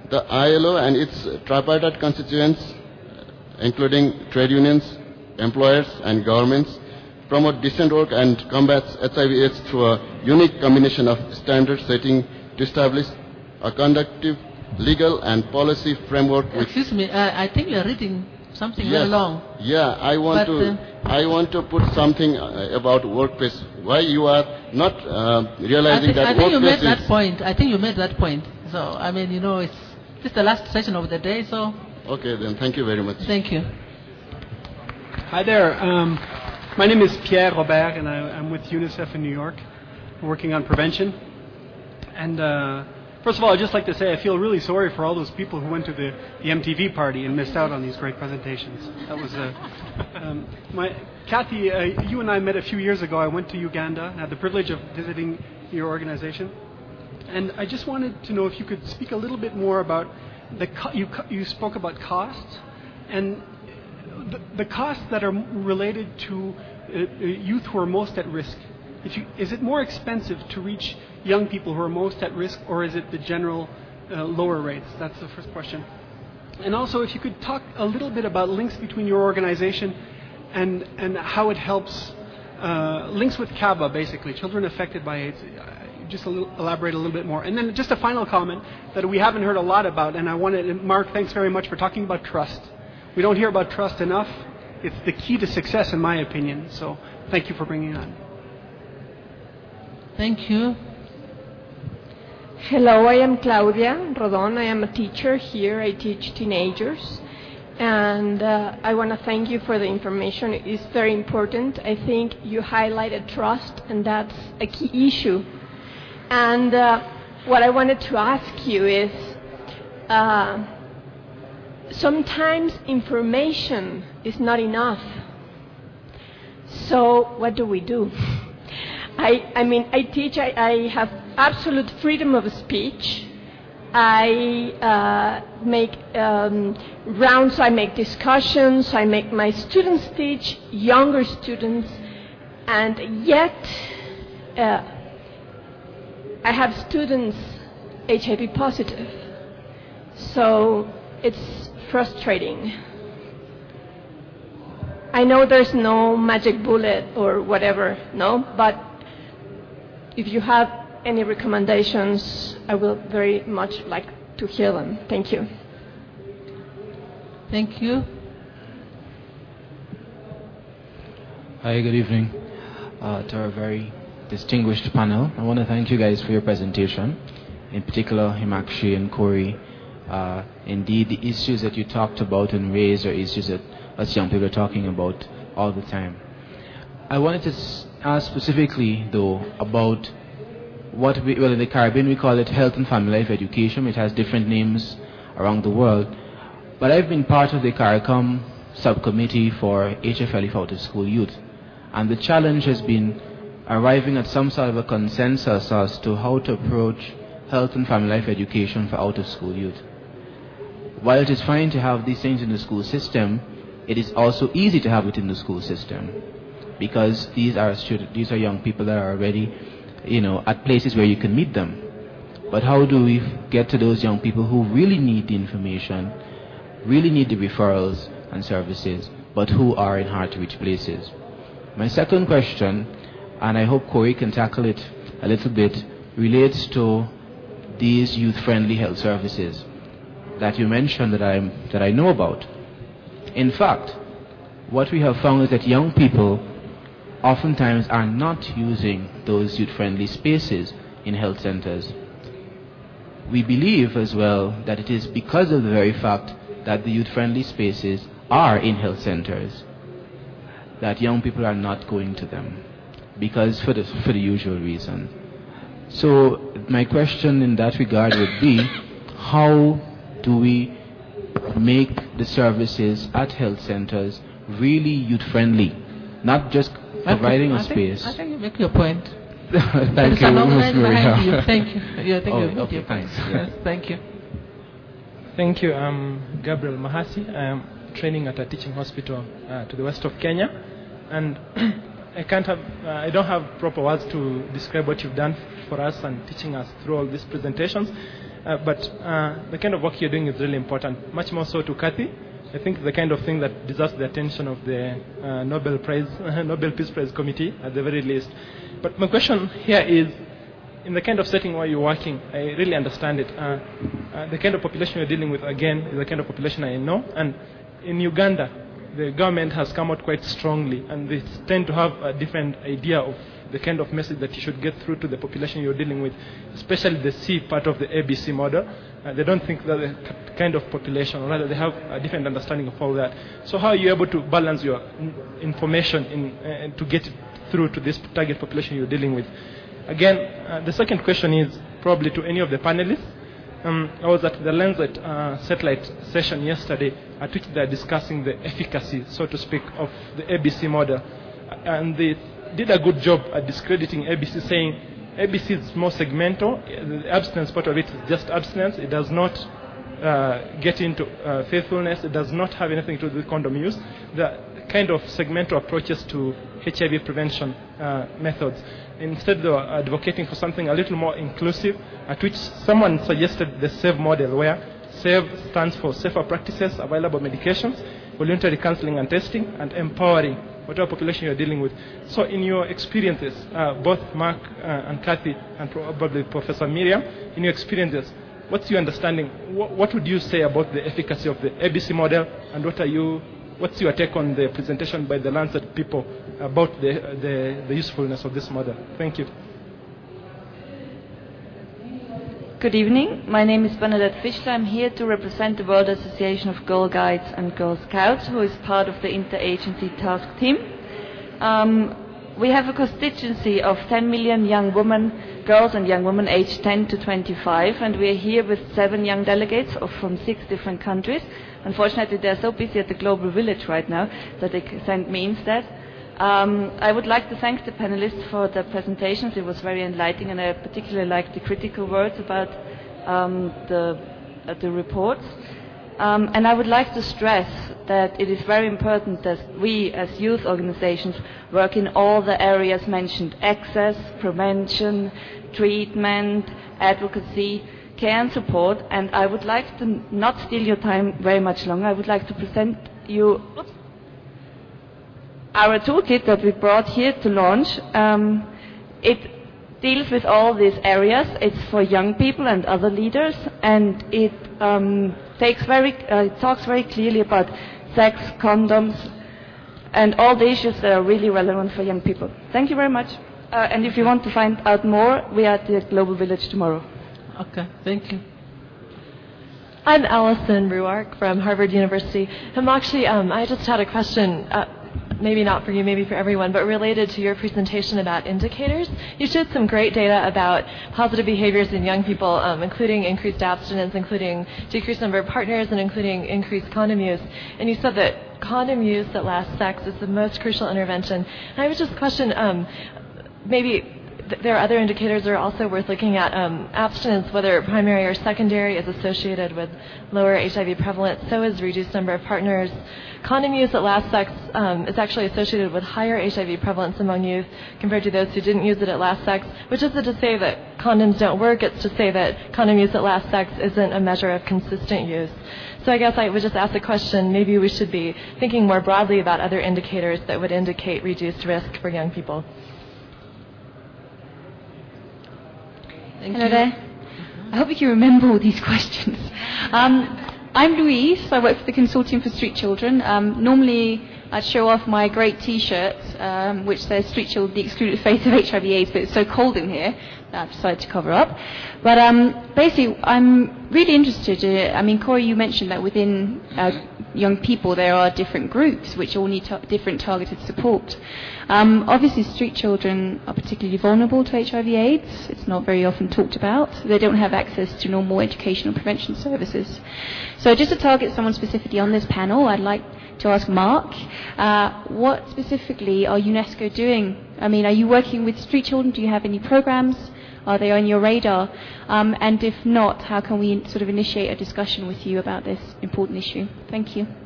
The I L O and its tripartite constituents, including trade unions, employers, and governments, promote decent work and combats H I V AIDS through a unique combination of standard setting to establish a conductive, legal, and policy framework. Excuse me, uh, I think you're reading something yes, very long. Yeah, I want but, to. Uh, I want to put something uh, about workplace. Why you are not uh, realizing I think, that I think you workplace made that is point. I think you made that point. So I mean, you know, it's this is the last session of the day. So. Okay, then. Thank you very much. Thank you. Hi there. Um, my name is Pierre Robert, and I, I'm with UNICEF in New York, working on prevention. And uh, first of all, I'd just like to say I feel really sorry for all those people who went to the, the M T V party and missed out on these great presentations. That was uh, um, my Kathy. Uh, you and I met a few years ago. I went to Uganda. I had the privilege of visiting your organization, and I just wanted to know if you could speak a little bit more about the co- you co- you spoke about costs and the, the costs that are related to uh, youth who are most at risk. If you, is it more expensive to reach young people who are most at risk, or is it the general uh, lower rates? That's the first question. And also, if you could talk a little bit about links between your organization and and how it helps, uh, links with C A B A, basically, children affected by AIDS. Just a little, elaborate a little bit more. And then just a final comment that we haven't heard a lot about, and I wanted, Mark, thanks very much for talking about trust. We don't hear about trust enough. It's the key to success, in my opinion. So thank you for bringing it on. Thank you. Hello, I am Claudia Rodon. I am a teacher here. I teach teenagers. And uh, I want to thank you for the information. It is very important. I think you highlighted trust, and that's a key issue. And uh, what I wanted to ask you is, uh, sometimes information is not enough. So what do we do? I, I mean, I teach, I, I have absolute freedom of speech. I uh, make um, rounds, I make discussions, I make my students teach, younger students, and yet uh, I have students H I V positive. So it's frustrating. I know there's no magic bullet or whatever, no, but if you have any recommendations, I will very much like to hear them. Thank you. Thank you. Hi, good evening uh, to our very distinguished panel. I want to thank you guys for your presentation, in particular Himakshi and Corey. Uh, indeed, the issues that you talked about and raised are issues that us young people are talking about all the time. I wanted to s- ask specifically, though, about what we, well, in the Caribbean we call it health and family life education. It has different names around the world. But I've been part of the CARICOM subcommittee for H F L E for out-of-school youth. And the challenge has been arriving at some sort of a consensus as to how to approach health and family life education for out-of-school youth. While it is fine to have these things in the school system, it is also easy to have it in the school system, because these are student, these are young people that are already, you know, at places where you can meet them. But how do we get to those young people who really need the information, really need the referrals and services, but who are in hard-to-reach places? My second question, and I hope Corey can tackle it a little bit, relates to these youth-friendly health services that you mentioned that I that I know about. In fact, what we have found is that young people oftentimes are not using those youth-friendly spaces in health centers. We believe as well that it is because of the very fact that the youth-friendly spaces are in health centers that young people are not going to them, because for the, for the usual reason. So my question in that regard would be, how do we make the services at health centers really youth-friendly, not just providing I a think, space? I think you make your point. Thank There's you, a long Miz line behind Maria. you. Thank you. Yeah, thank Oh, you. Make okay, your point. thanks. Yes, thank you. Thank you. I'm Gabriel Mahasi. I am training at a teaching hospital uh, to the west of Kenya, and I can't have, uh, I don't have proper words to describe what you've done for us and teaching us through all these presentations. Uh, but uh, the kind of work you're doing is really important, much more so to Kathy. I think the kind of thing that deserves the attention of the uh, Nobel Prize, Nobel Peace Prize Committee at the very least. But my question here is, in the kind of setting where you're working, I really understand it. Uh, uh, the kind of population you're dealing with, again, is the kind of population I know. And in Uganda, the government has come out quite strongly, and they tend to have a different idea of the kind of message that you should get through to the population you're dealing with, especially the C part of the A B C model. Uh, they don't think that the kind of population, or rather they have a different understanding of all that. So how are you able to balance your information in, uh, to get it through to this target population you're dealing with? Again, uh, the second question is probably to any of the panelists. Um, I was at the Lancet uh, satellite session yesterday, at which they are discussing the efficacy, so to speak, of the A B C model. And they did a good job at discrediting A B C, saying A B C is more segmental. The abstinence part of it is just abstinence. It does not uh, get into uh, faithfulness. It does not have anything to do with condom use. The kind of segmental approaches to H I V prevention uh, methods. Instead, they were advocating for something a little more inclusive, at which someone suggested the SAVE model, where SAVE stands for Safer Practices, Available Medications, Voluntary Counseling and Testing, and Empowering whatever population you're dealing with. So in your experiences, uh, both Mark uh, and Kathy, and probably Professor Miriam, in your experiences, what's your understanding? What, what would you say about the efficacy of the A B C model, and what are you, what's your take on the presentation by the Lancet people about the, the, the usefulness of this model? Thank you. Good evening. My name is Bernadette Fischler. I'm here to represent the World Association of Girl Guides and Girl Scouts, who is part of the interagency task team. Um, we have a constituency of ten million young women, girls and young women aged ten to twenty-five, and we are here with seven young delegates of, from six different countries. Unfortunately, they're so busy at the Global Village right now that they sent me instead. Um, I would like to thank the panelists for the presentations. It was very enlightening, and I particularly liked the critical words about um, the, uh, the reports. Um, and I would like to stress that it is very important that we as youth organizations work in all the areas mentioned: access, prevention, treatment, advocacy, care and support. And I would like to not steal your time very much longer. I would like to present you oops, our toolkit that we brought here to launch. Um, it deals with all these areas. It's for young people and other leaders, and it um, takes very, uh, it talks very clearly about sex, condoms, and all the issues that are really relevant for young people. Thank you very much. Uh, and if you want to find out more, we are at the Global Village tomorrow. Okay, thank you. I'm Alison Ruark from Harvard University. I'm actually, um, I just had a question. Uh, maybe not for you, maybe for everyone, but related to your presentation about indicators. You showed some great data about positive behaviors in young people, um, including increased abstinence, including decreased number of partners, and including increased condom use. And you said that condom use that lasts sex is the most crucial intervention. And I would just question, um, maybe th- there are other indicators that are also worth looking at. Um, abstinence, whether primary or secondary, is associated with lower H I V prevalence. So is reduced number of partners. Condom use that lasts sex um, is actually associated with higher H I V prevalence among youth compared to those who didn't use it at last sex, which isn't to say that condoms don't work. It's to say that condom use at last sex isn't a measure of consistent use. So I guess I would just ask the question, maybe we should be thinking more broadly about other indicators that would indicate reduced risk for young people. Thank Hello you. There. I hope you can remember all these questions. Um, I'm Louise. I work for the Consortium for Street Children. Um, normally, I'd show off my great T-shirt, um, which says "Street Children, the excluded face of H I V AIDS," but it's so cold in here that I've decided to cover up. But um, basically, I'm really interested. Uh, I mean, Corey, you mentioned that within uh, young people there are different groups which all need ta- different targeted support. Um, obviously, street children are particularly vulnerable to H I V AIDS. It's not very often talked about. They don't have access to normal educational prevention services. So just to target someone specifically on this panel, I'd like to ask Mark, uh, what specifically are UNESCO doing? I mean, are you working with street children? Do you have any programs? Are they on your radar? Um, and if not, how can we sort of initiate a discussion with you about this important issue? Thank you.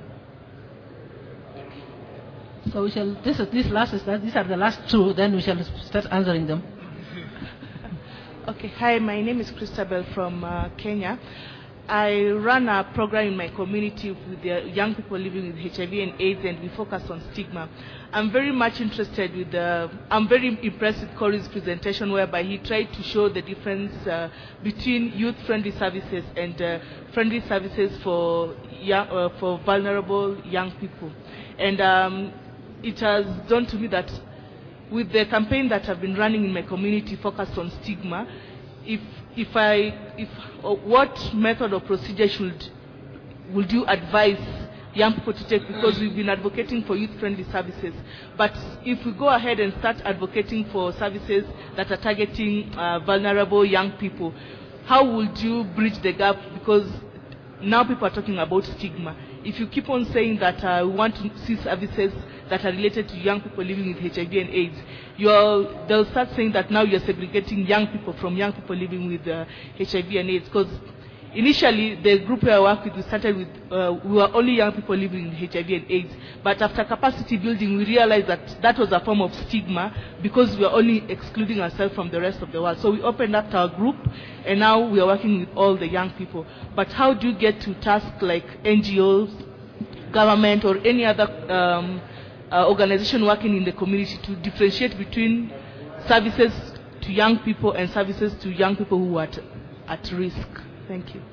So we shall. This is this last is that these are the last two. Then we shall start answering them. Okay, hi, my name is Christabel from uh, Kenya. I run a program in my community with the young people living with H I V and AIDS, and we focus on stigma. I'm very much interested with the, I'm very impressed with Corey's presentation, whereby he tried to show the difference uh, between youth-friendly services and uh, friendly services for young, uh, for vulnerable young people. And um, it has dawned to me that with the campaign that I've been running in my community focused on stigma, if if I if uh, what method or procedure should would you advise young people to take, because we've been advocating for youth-friendly services, but if we go ahead and start advocating for services that are targeting uh, vulnerable young people, how would you bridge the gap? Because now people are talking about stigma. If you keep on saying that uh, we want to see services that are related to young people living with H I V and AIDS, you're, they'll start saying that now you're segregating young people from young people living with uh, H I V and AIDS. Because initially, the group I work with, we started with, uh, we were only young people living with H I V and AIDS. But after capacity building, we realized that that was a form of stigma because we were only excluding ourselves from the rest of the world. So we opened up our group, and now we are working with all the young people. But how do you get to tasks like N G Os, government, or any other um, uh, organization working in the community to differentiate between services to young people and services to young people who are at, at risk? Thank you.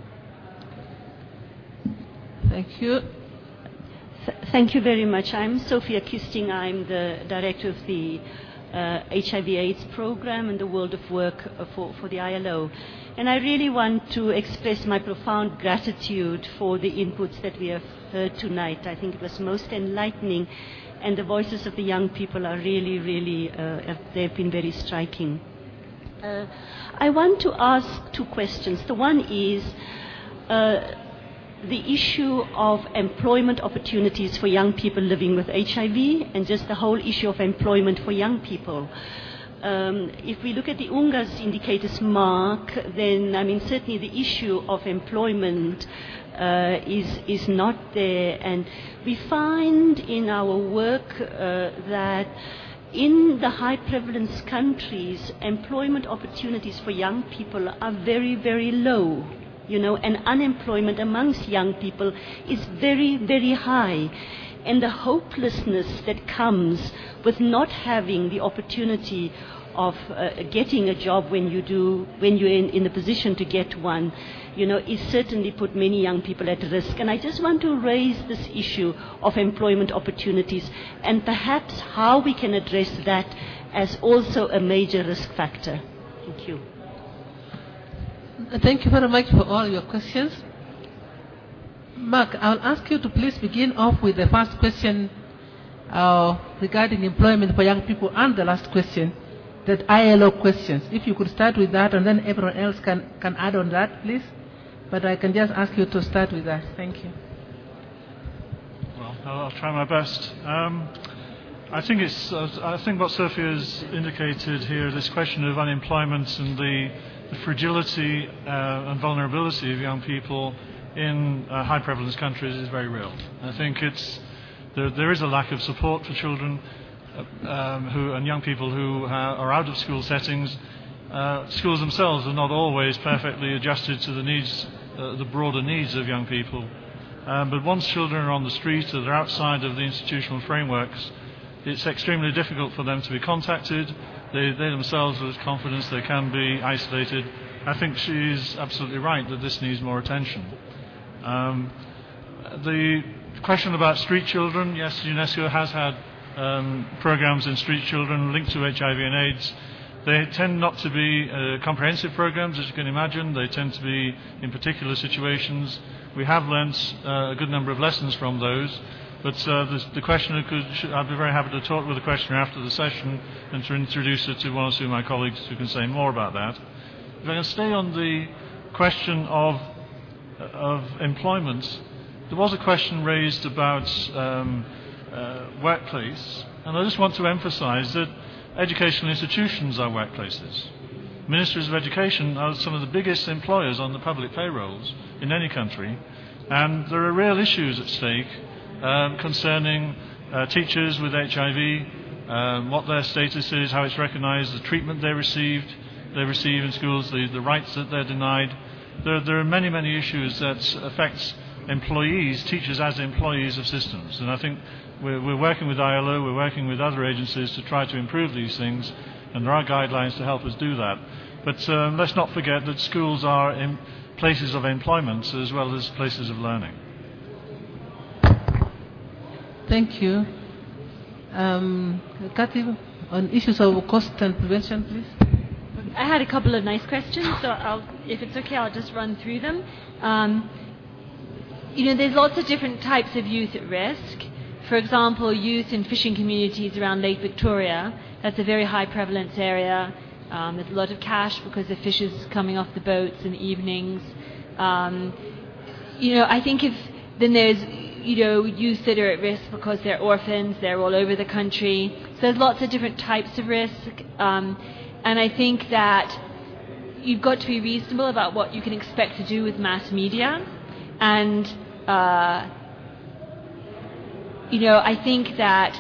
Thank you. Th thank you very much. I'm Sophia Kisting. I'm the director of the uh, H I V AIDS program and the World of Work uh, for, for the I L O. And I really want to express my profound gratitude for the inputs that we have heard tonight. I think it was most enlightening, and the voices of the young people are really, really, uh, they've been very striking. Uh, I want to ask two questions. The one is uh, the issue of employment opportunities for young people living with H I V, and just the whole issue of employment for young people. Um, if we look at the UNGA's indicators mark, then I mean certainly the issue of employment uh, is is not there, and we find in our work uh, that in the high prevalence countries, employment opportunities for young people are very, very low, you know, and unemployment amongst young people is very, very high. And the hopelessness that comes with not having the opportunity of uh, getting a job when you do, when you're in, in a position to get one, you know, is certainly put many young people at risk. And I just want to raise this issue of employment opportunities and perhaps how we can address that as also a major risk factor. Thank you. Thank you very much for all your questions. Mark, I'll ask you to please begin off with the first question uh, regarding employment for young people, and the last question, that I L O questions. If you could start with that, and then everyone else can, can add on that, please. But I can just ask you to start with that. Thank you. Well, I'll, I'll try my best. Um, I think it's. Uh, I think what Sophia has indicated here, this question of unemployment and the, the fragility uh, and vulnerability of young people in uh, high prevalence countries is very real. I think it's there, there is a lack of support for children uh, um, who and young people who ha- are out of school settings. Uh, schools themselves are not always perfectly adjusted to the needs, uh, the broader needs of young people. Um, but once children are on the street or they're outside of the institutional frameworks, it's extremely difficult for them to be contacted. They, they themselves lose confidence, they can be isolated. I think she's absolutely right that this needs more attention. Um, the question about street children, yes, UNESCO has had um, programs in street children linked to H I V and AIDS. They tend not to be uh, comprehensive programs, as you can imagine. They tend to be in particular situations. We have learnt uh, a good number of lessons from those. But uh, the, the questioner could, should, I'd be very happy to talk with the questioner after the session and to introduce her to one or two of my colleagues who can say more about that. If I can stay on the question of, of employment, there was a question raised about um, uh, workplace, and I just want to emphasize that educational institutions are workplaces. Ministries of education are some of the biggest employers on the public payrolls in any country, and there are real issues at stake um, concerning uh, teachers with H I V, um, what their status is, how it's recognised, the treatment they received, they receive in schools, the, the rights that they're denied. There, there are many, many issues that affect employees, teachers as employees of systems. And I think we're, we're working with I L O, we're working with other agencies to try to improve these things, and there are guidelines to help us do that. But um, let's not forget that schools are in places of employment as well as places of learning. Thank you. Um, Kathy, on issues of cost and prevention, please. I had a couple of nice questions, so I'll, if it's okay, I'll just run through them. Um, you know, there's lots of different types of youth at risk. For example, youth in fishing communities around Lake Victoria. That's a very high prevalence area. Um, there's a lot of cash because the fish is coming off the boats in the evenings. Um, you know, I think if then there's you know youth that are at risk because they're orphans. They're all over the country. So there's lots of different types of risk. Um, And I think that you've got to be reasonable about what you can expect to do with mass media. And, uh, you know, I think that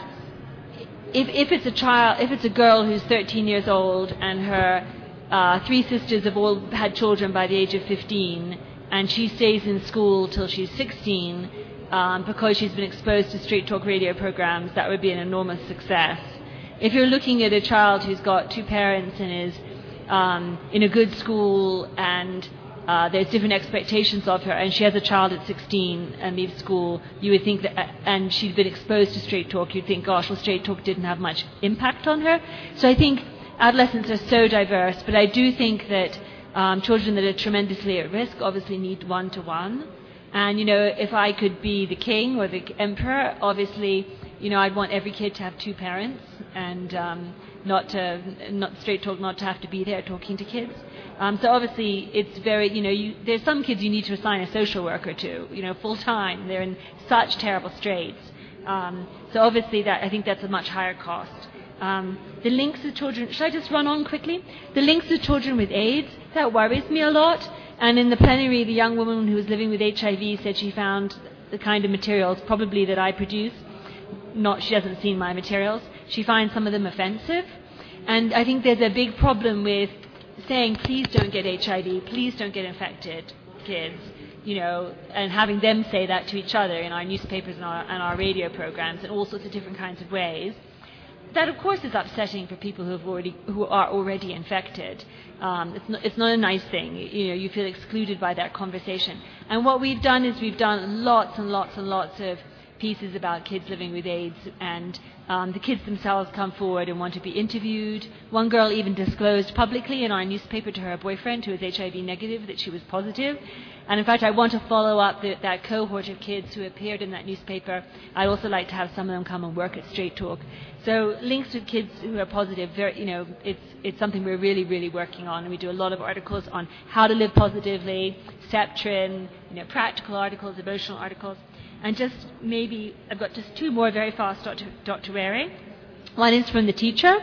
if, if it's a child, if it's a girl who's thirteen years old and her uh, three sisters have all had children by the age of fifteen, and she stays in school till she's sixteen um, because she's been exposed to Straight Talk radio programs, that would be an enormous success. If you're looking at a child who's got two parents and is um, in a good school and uh, there's different expectations of her, and she has a child at sixteen and leaves school, you would think that, and she's been exposed to Straight Talk, you'd think, gosh, well, Straight Talk didn't have much impact on her. So I think adolescents are so diverse, but I do think that um, children that are tremendously at risk obviously need one-to-one. And, you know, if I could be the king or the emperor, obviously, you know, I'd want every kid to have two parents and um, not to, not Straight Talk, not to have to be there talking to kids. Um, so obviously, it's very, you know, you, there's some kids you need to assign a social worker to, you know, full time. They're in such terrible straits. Um, so obviously, that I think that's a much higher cost. Um, the links to children. Should I just run on quickly? The links to children with AIDS. That worries me a lot. And in the plenary, the young woman who was living with H I V said she found the kind of materials probably that I produce. Not, she hasn't seen my materials. She finds some of them offensive. And I think there's a big problem with saying, please don't get H I V, please don't get infected, kids, you know, and having them say that to each other in our newspapers and our, and our radio programs in all sorts of different kinds of ways. That, of course, is upsetting for people who have already, who are already infected. Um, it's, not, it's not a nice thing. You know, you feel excluded by that conversation. And what we've done is we've done lots and lots and lots of pieces about kids living with AIDS, and um, the kids themselves come forward and want to be interviewed. One girl even disclosed publicly in our newspaper to her boyfriend, who was H I V negative, that she was positive. And in fact, I want to follow up the, that cohort of kids who appeared in that newspaper. I'd also like to have some of them come and work at Straight Talk. So links with kids who are positive, very, you know, it's it's something we're really, really working on. And we do a lot of articles on how to live positively, Septrin, you know, practical articles, emotional articles. And just maybe, I've got just two more very fast, Doctor Doctor Waring. One is from the teacher.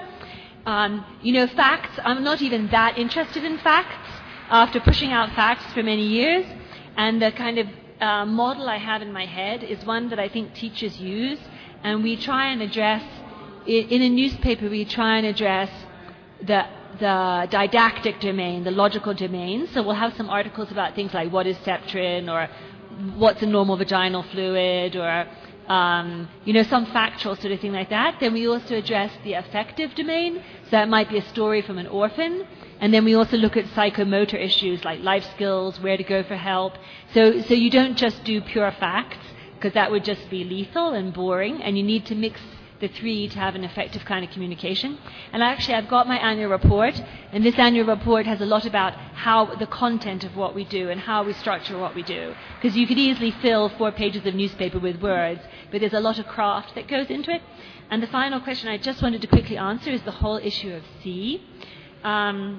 Um, you know, facts, I'm not even that interested in facts after pushing out facts for many years. And the kind of uh, model I have in my head is one that I think teachers use. And we try and address, in a newspaper, we try and address the the didactic domain, the logical domain. So we'll have some articles about things like what is Septrin, or what's a normal vaginal fluid, or um, you know, some factual sort of thing like that. Then we also address the affective domain, so that might be a story from an orphan. And then we also look at psychomotor issues like life skills, where to go for help. So, so you don't just do pure facts, because that would just be lethal and boring, and you need to mix the three to have an effective kind of communication. And actually, I've got my annual report, and this annual report has a lot about how the content of what we do and how we structure what we do. Because you could easily fill four pages of newspaper with words, but there's a lot of craft that goes into it. And the final question I just wanted to quickly answer is the whole issue of C um,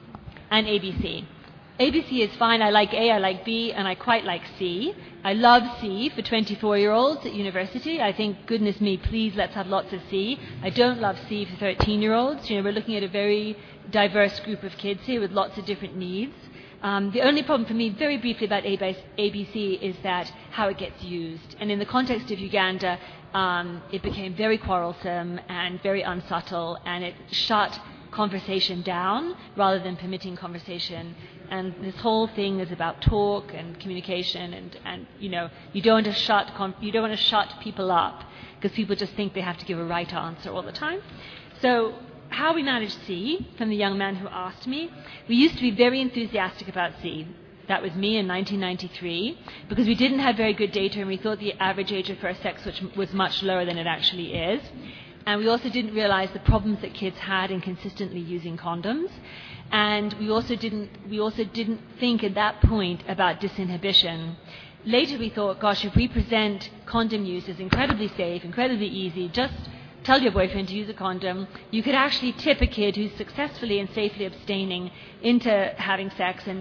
and A B C. A B C is fine. I like A, I like B, and I quite like C. I love C for twenty-four-year-olds at university. I think, goodness me, please, let's have lots of C. I don't love C for thirteen-year-olds. You know, we're looking at a very diverse group of kids here with lots of different needs. Um, the only problem for me, very briefly, about A B C is that how it gets used. And in the context of Uganda, um, it became very quarrelsome and very unsubtle, and it shut conversation down rather than permitting conversation. And this whole thing is about talk and communication, and, and you know, you don't want to shut com- you don't want to shut people up because people just think they have to give a right answer all the time. So how we managed C, from the young man who asked me, we used to be very enthusiastic about C. That was me in nineteen ninety-three, because we didn't have very good data and we thought the average age of first sex was much lower than it actually is. And we also didn't realize the problems that kids had in consistently using condoms. And we also didn't we also didn't think at that point about disinhibition. Later we thought, gosh, if we present condom use as incredibly safe, incredibly easy, just tell your boyfriend to use a condom, you could actually tip a kid who's successfully and safely abstaining into having sex. And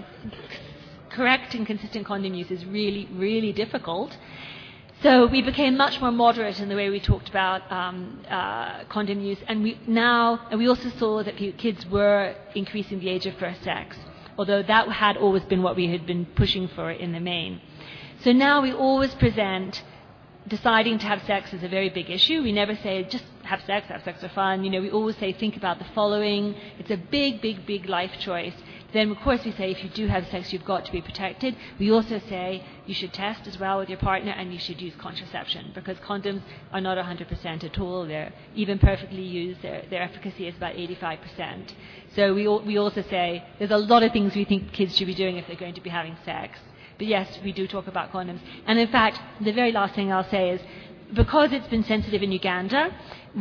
correct and consistent condom use is really, really difficult. So we became much more moderate in the way we talked about um, uh, condom use, and we now, and we also saw that kids were increasing the age of first sex, although that had always been what we had been pushing for in the main. So now we always present deciding to have sex is a very big issue. We never say just have sex, have sex for fun. You know, we always say think about the following. It's a big, big, big life choice. Then, of course, we say if you do have sex, you've got to be protected. We also say you should test as well with your partner and you should use contraception, because condoms are not one hundred percent at all. They're even perfectly used. Their, their efficacy is about eighty-five percent. So we, we also say there's a lot of things we think kids should be doing if they're going to be having sex. But yes, we do talk about condoms. And in fact, the very last thing I'll say is, because it's been sensitive in Uganda,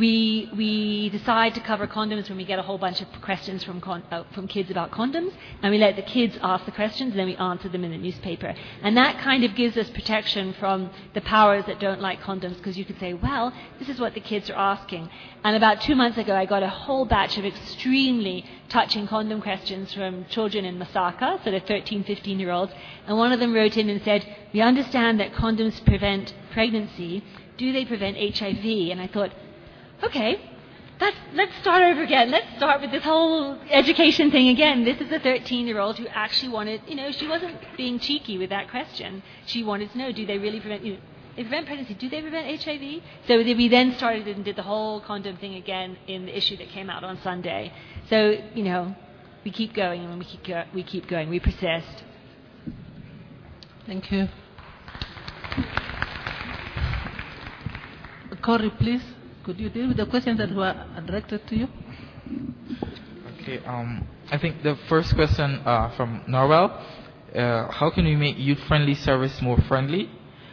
we we decide to cover condoms when we get a whole bunch of questions from con- uh, from kids about condoms, and we let the kids ask the questions, and then we answer them in the newspaper. And that kind of gives us protection from the powers that don't like condoms, because you could say, well, this is what the kids are asking. And about two months ago, I got a whole batch of extremely touching condom questions from children in Masaka, so they're thirteen, fifteen-year-olds, and one of them wrote in and said, we understand that condoms prevent pregnancy. Do they prevent H I V? And I thought, okay, let's, let's start over again. Let's start with this whole education thing again. This is a thirteen-year-old who actually wanted, you know, she wasn't being cheeky with that question. She wanted to know, do they really prevent, you know, they prevent pregnancy, do they prevent H I V? So we then started and did the whole condom thing again in the issue that came out on Sunday. So, you know, we keep going, and we keep, go- we keep going, we persist. Thank you. Corey, please, could you deal with the questions that were directed to you? Okay, um, I think the first question uh, from Norwell, uh, how can we make youth-friendly service more friendly?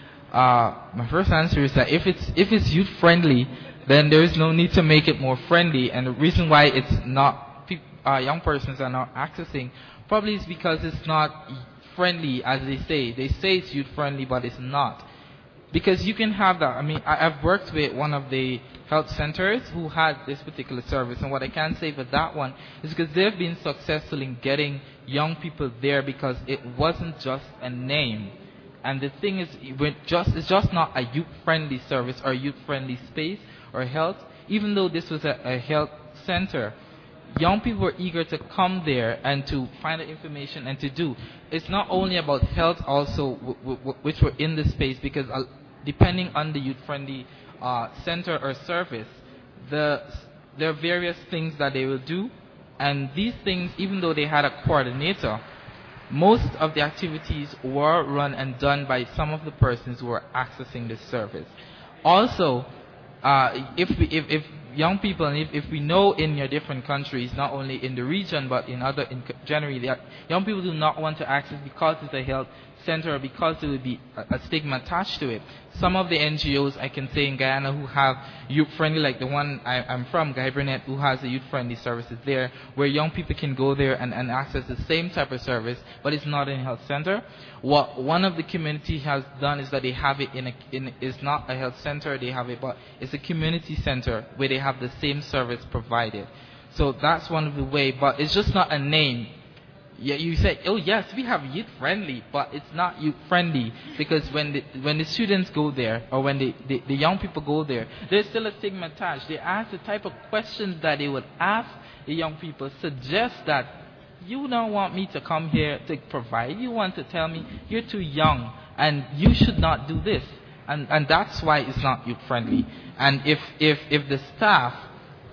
Uh, my first answer is that if it's if it's youth-friendly, then there is no need to make it more friendly. And the reason why it's not, uh, young persons are not accessing, probably is because it's not friendly, as they say. They say it's youth-friendly, but it's not. Because you can have that. I mean, I, I've worked with one of the health centers who had this particular service, and what I can say for that one is because they've been successful in getting young people there, because it wasn't just a name. And the thing is, it just, it's just not a youth-friendly service or youth-friendly space or health. Even though this was a, a health center, young people were eager to come there and to find the information and to do. It's not only about health also, w- w- which were in the space, because uh, depending on the youth-friendly uh, center or service, the, there are various things that they will do. And these things, even though they had a coordinator, most of the activities were run and done by some of the persons who were accessing this service. Also, uh, if, we, if, if young people, and if, if we know in your different countries, not only in the region but in other, in generally, young people do not want to access because it's a health center or because there would be a, a stigma attached to it. Some of the N G Os I can say in Guyana who have youth-friendly, like the one I, I'm from, Guy Burnett, who has the youth-friendly services there, where young people can go there and, and access the same type of service, but it's not in a health center. What one of the community has done is that they have it in a, in, it's not a health center, they have it, but it's a community center where they have the same service provided. So that's one of the way, but it's just not a name. Yeah, you say, oh yes, we have youth friendly, but it's not youth friendly, because when the when the students go there, or when the, the, the young people go there, there's still a stigma attached. They ask the type of questions that they would ask the young people, suggest that you don't want me to come here to provide. You want to tell me you're too young and you should not do this, and and that's why it's not youth friendly. And if if if the staff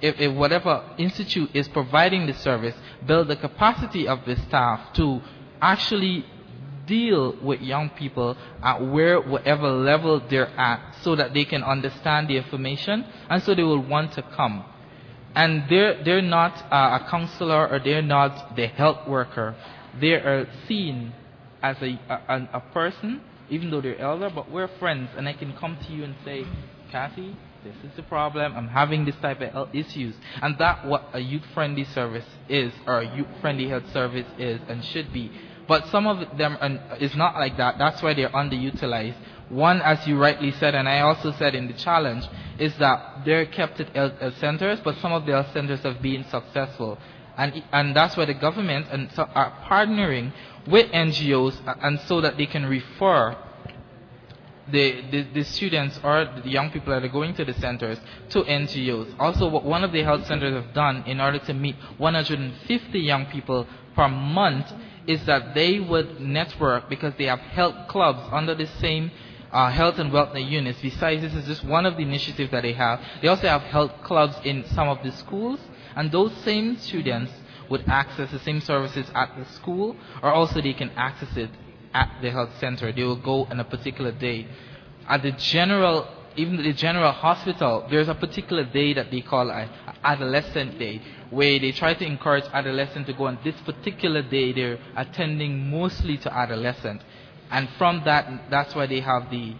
if, if whatever institute is providing the service, build the capacity of the staff to actually deal with young people at where, whatever level they're at, so that they can understand the information, and so they will want to come. And they're, they're not uh, a counselor, or they're not the health worker. They are seen as a, a, a person, even though they're elder, but we're friends, and I can come to you and say, Kathy, this is the problem, I'm having this type of health issues. And that's what a youth-friendly service is, or a youth-friendly health service is and should be. But some of them are, is not like that. That's why they're underutilized. One, as you rightly said, and I also said in the challenge, is that they're kept at health centers, but some of the health centers have been successful. And, and that's why the government and so are partnering with N G Os, and so that they can refer the, the, the students or the young people that are going to the centers to N G Os. Also, what one of the health centers have done in order to meet one hundred fifty young people per month is that they would network, because they have health clubs under the same uh, health and wellness units. Besides, this is just one of the initiatives that they have. They also have health clubs in some of the schools, and those same students would access the same services at the school, or also they can access it at the health center. They will go on a particular day. At the general, even the general hospital, there's a particular day that they call an adolescent day, where they try to encourage adolescents to go on this particular day. They're attending mostly to adolescents. And from that, that's why they have the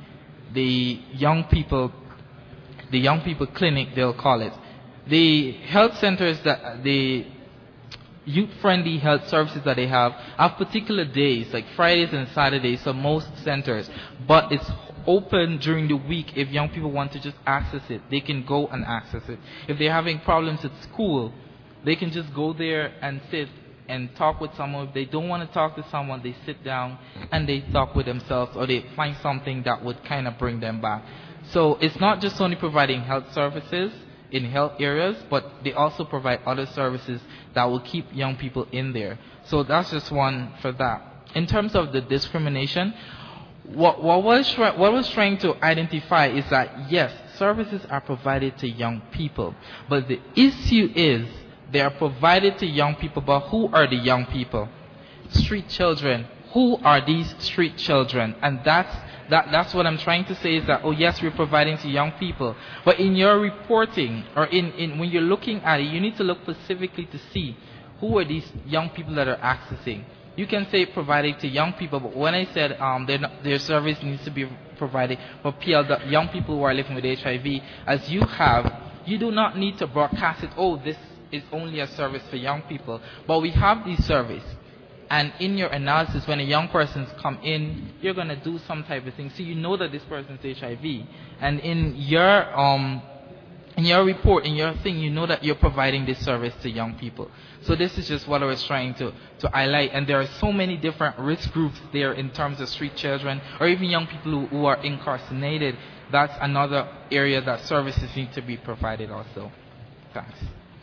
the young people, the young people clinic, they'll call it. The health centers, that the youth-friendly health services that they have, have particular days, like Fridays and Saturdays, so most centers. But it's open during the week. If young people want to just access it, they can go and access it. If they're having problems at school, they can just go there and sit and talk with someone. If they don't want to talk to someone, they sit down and they talk with themselves, or they find something that would kind of bring them back. So it's not just only providing health services in health areas, but they also provide other services that will keep young people in there. So that's just one for that. In terms of the discrimination, what, what, was, what was trying to identify is that, yes, services are provided to young people, but the issue is they are provided to young people, but who are the young people? Street children. Who are these street children? And that's That, that's what I'm trying to say, is that, oh yes, we're providing to young people. But in your reporting, or in, in when you're looking at it, you need to look specifically to see who are these young people that are accessing. You can say providing to young people, but when I said um, not, their service needs to be provided for P L, the young people who are living with H I V, as you have, you do not need to broadcast it, oh, this is only a service for young people. But we have these services. And in your analysis, when a young person's come in, you're going to do some type of thing. So you know that this person's H I V. And in your um, in your report, in your thing, you know that you're providing this service to young people. So this is just what I was trying to, to highlight. And there are so many different risk groups there in terms of street children, or even young people who, who are incarcerated. That's another area that services need to be provided also. Thanks.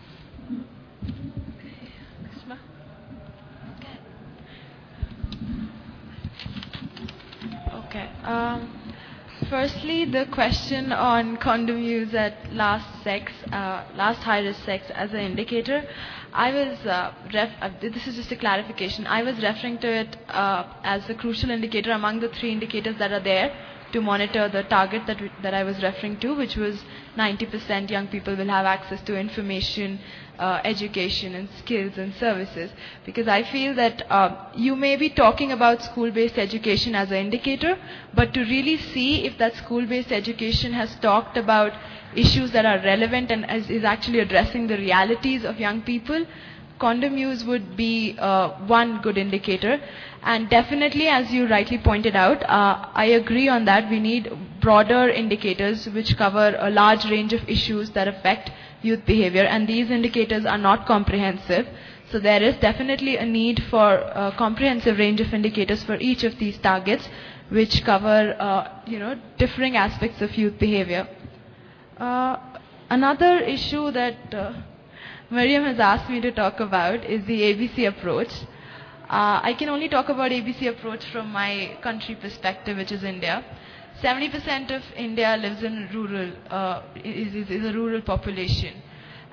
Okay. Um, firstly, the question on condom use at last sex, uh, last high risk sex as an indicator. I was uh, ref uh, this is just a clarification. I was referring to it uh, as a crucial indicator among the three indicators that are there to monitor the target that we, that I was referring to, which was ninety percent young people will have access to information, uh, education and skills and services. Because I feel that uh, you may be talking about school-based education as an indicator, but to really see if that school-based education has talked about issues that are relevant and is, is actually addressing the realities of young people, condom use would be uh, one good indicator. And definitely, as you rightly pointed out, uh, I agree on that. We need broader indicators which cover a large range of issues that affect youth behavior, and these indicators are not comprehensive. So there is definitely a need for a comprehensive range of indicators for each of these targets, which cover uh, you know, differing aspects of youth behavior. Uh, another issue that uh, Miriam has asked me to talk about is the A B C approach. Uh, I can only talk about A B C approach from my country perspective, which is India. seventy percent of India lives in rural, uh, is, is, is a rural population.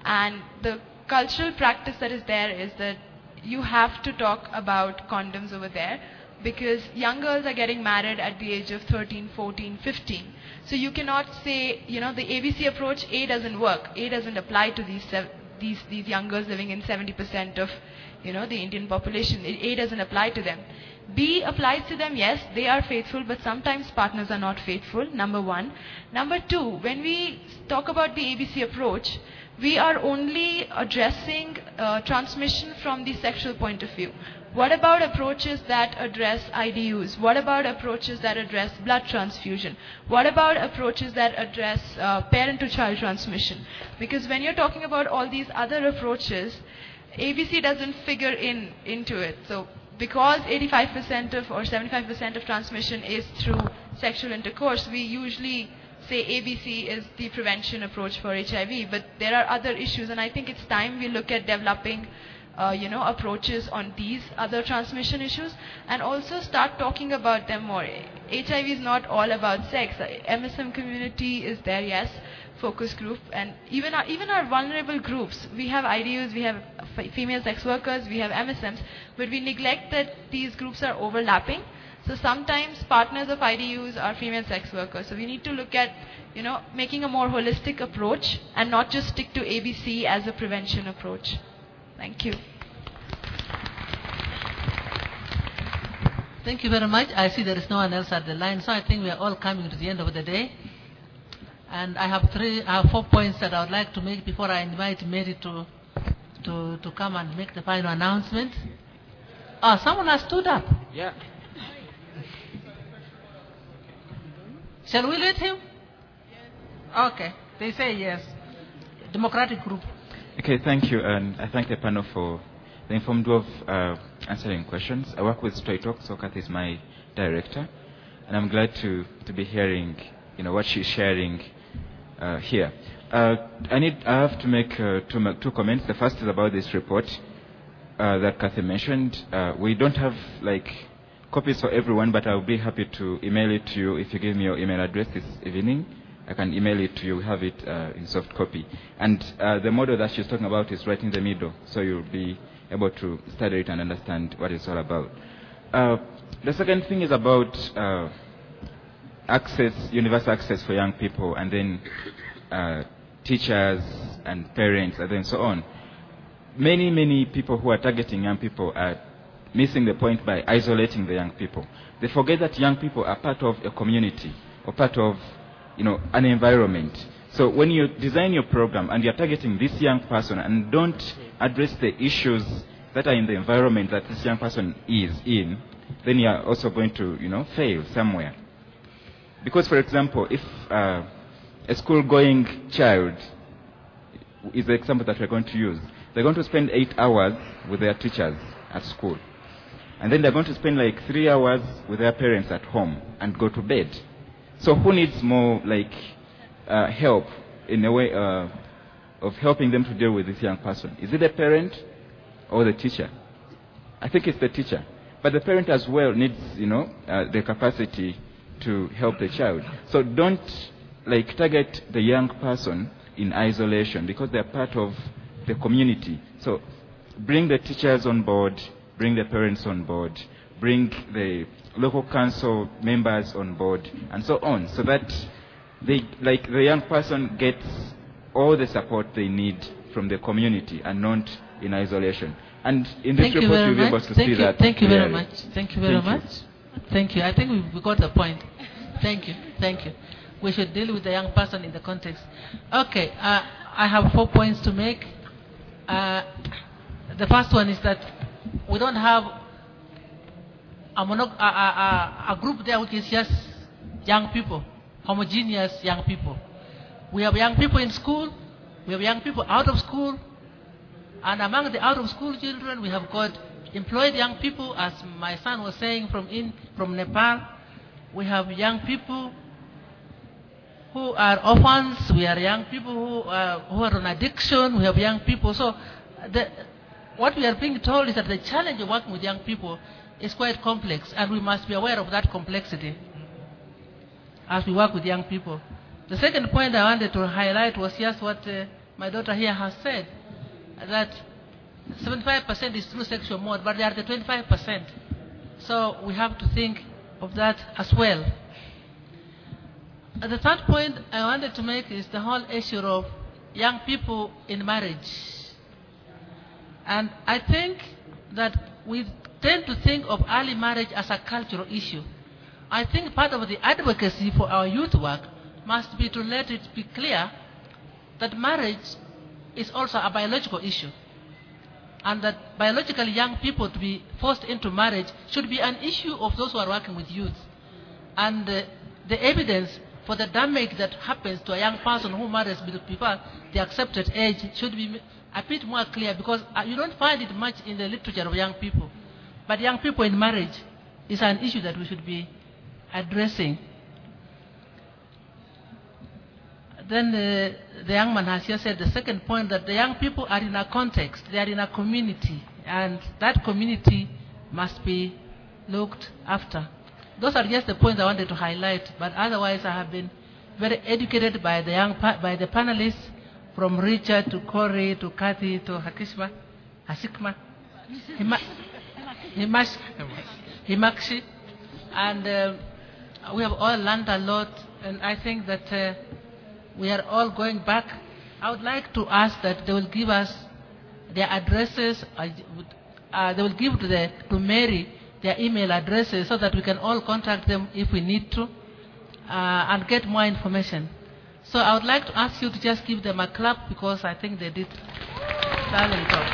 And the cultural practice that is there is that you have to talk about condoms over there, because young girls are getting married at the age of thirteen, fourteen, fifteen. So you cannot say, you know, the A B C approach, A doesn't work. A doesn't apply to these these these young girls living in seventy percent of, you know, the Indian population. A doesn't apply to them. B applies to them, yes, they are faithful, but sometimes partners are not faithful, number one. Number two, when we talk about the A B C approach, we are only addressing uh, transmission from the sexual point of view. What about approaches that address I D Us? What about approaches that address blood transfusion? What about approaches that address uh, parent-to-child transmission? Because when you're talking about all these other approaches, A B C doesn't figure in into it. So because eighty-five percent of or seventy-five percent of transmission is through sexual intercourse, we usually say A B C is the prevention approach for H I V, but there are other issues, and I think it's time we look at developing Uh, you know, approaches on these other transmission issues, and also start talking about them more. H I V is not all about sex. M S M community is there, yes, focus group, and even our, even our vulnerable groups. We have I D Us, we have f- female sex workers, we have M S Ms, but we neglect that these groups are overlapping. So sometimes partners of I D Us are female sex workers. So we need to look at, you know, making a more holistic approach and not just stick to A B C as a prevention approach. Thank you. Thank you very much. I see there is no one else at the line, so I think we are all coming to the end of the day. And I have three, I have four points that I would like to make before I invite Mary to, to, to come and make the final announcement. Oh, someone has stood up. Yeah. Shall we let him? Yes. Okay. They say yes. Democratic group. Okay, thank you, and I thank the panel for the informed way of uh, answering questions. I work with Stray Talk, so Kathy is my director, and I'm glad to, to be hearing, you know, what she's sharing uh, here. Uh, I need I have to make uh, two, two comments. The first is about this report uh, that Kathy mentioned. Uh, we don't have like copies for everyone, but I'll be happy to email it to you if you give me your email address this evening. I can email it to you, have it uh, in soft copy. And uh, the model that she's talking about is right in the middle, so you'll be able to study it and understand what it's all about. Uh, the second thing is about uh, access, universal access for young people, and then uh, teachers and parents, and then so on. Many, many people who are targeting young people are missing the point by isolating the young people. They forget that young people are part of a community, or part of, you know, an environment. So when you design your program and you're targeting this young person and don't address the issues that are in the environment that this young person is in, then you're also going to, you know, fail somewhere. Because, for example, if uh, a school-going child is the example that we're going to use, they're going to spend eight hours with their teachers at school. And then they're going to spend like three hours with their parents at home and go to bed. So who needs more like uh, help in a way uh, of helping them to deal with this young person? Is it the parent or the teacher? I think it's the teacher. But the parent as well needs, you know, uh, the capacity to help the child. So don't like target the young person in isolation, because they're part of the community. So bring the teachers on board, bring the parents on board, bring the local council members on board, and so on, so that they, like, the young person gets all the support they need from the community and not in isolation. And in this Thank report, you you'll be able much. to Thank see you. that. Thank you very clearly. much. Thank you very Thank you. much. Thank you. I think we got the point. Thank you. Thank you. We should deal with the young person in the context. Okay. Uh, I have four points to make. Uh, the first one is that we don't have A, mono- a, a, a group there which is just young people, homogeneous young people. We have young people in school, we have young people out of school, and among the out of school children we have got employed young people, as my son was saying, from in from Nepal. We have young people who are orphans, we have young people who are, who are on addiction, we have young people. So the, what we are being told is that the challenge of working with young people is quite complex, and we must be aware of that complexity as we work with young people. The second point I wanted to highlight was just what uh, my daughter here has said, that seventy-five percent is through sexual mode, but they are the twenty-five percent. So we have to think of that as well. And the third point I wanted to make is the whole issue of young people in marriage. And I think that we tend to think of early marriage as a cultural issue. I think part of the advocacy for our youth work must be to let it be clear that marriage is also a biological issue, and that biologically young people to be forced into marriage should be an issue of those who are working with youth. And uh, the evidence for the damage that happens to a young person who marries before the accepted age should be a bit more clear, because uh, you don't find it much in the literature of young people. But young people in marriage is an issue that we should be addressing. Then uh, the young man has just said the second point, that the young people are in a context, they are in a community, and that community must be looked after. Those are just the points I wanted to highlight, but otherwise I have been very educated by the young pa by the panelists, from Richard to Corey to Kathy to Hakishma, Hasikma, Hima, Himash, Himakshi, and uh, we have all learned a lot, and I think that uh, we are all going back. I would like to ask that they will give us their addresses, uh, uh, they will give to, the, to Mary their email addresses so that we can all contact them if we need to, uh, and get more information. So I would like to ask you to just give them a clap, because I think they did excellent job.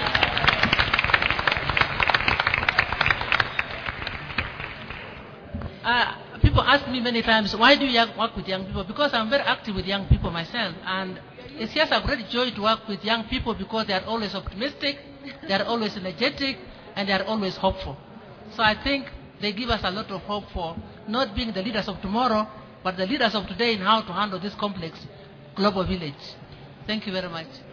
Uh, people ask me many times, why do you young, work with young people? Because I'm very active with young people myself, and it's just a great joy to work with young people, because they are always optimistic, they are always energetic, and they are always hopeful. So I think they give us a lot of hope for not being the leaders of tomorrow, but the leaders of today in how to handle this complex global village. Thank you very much.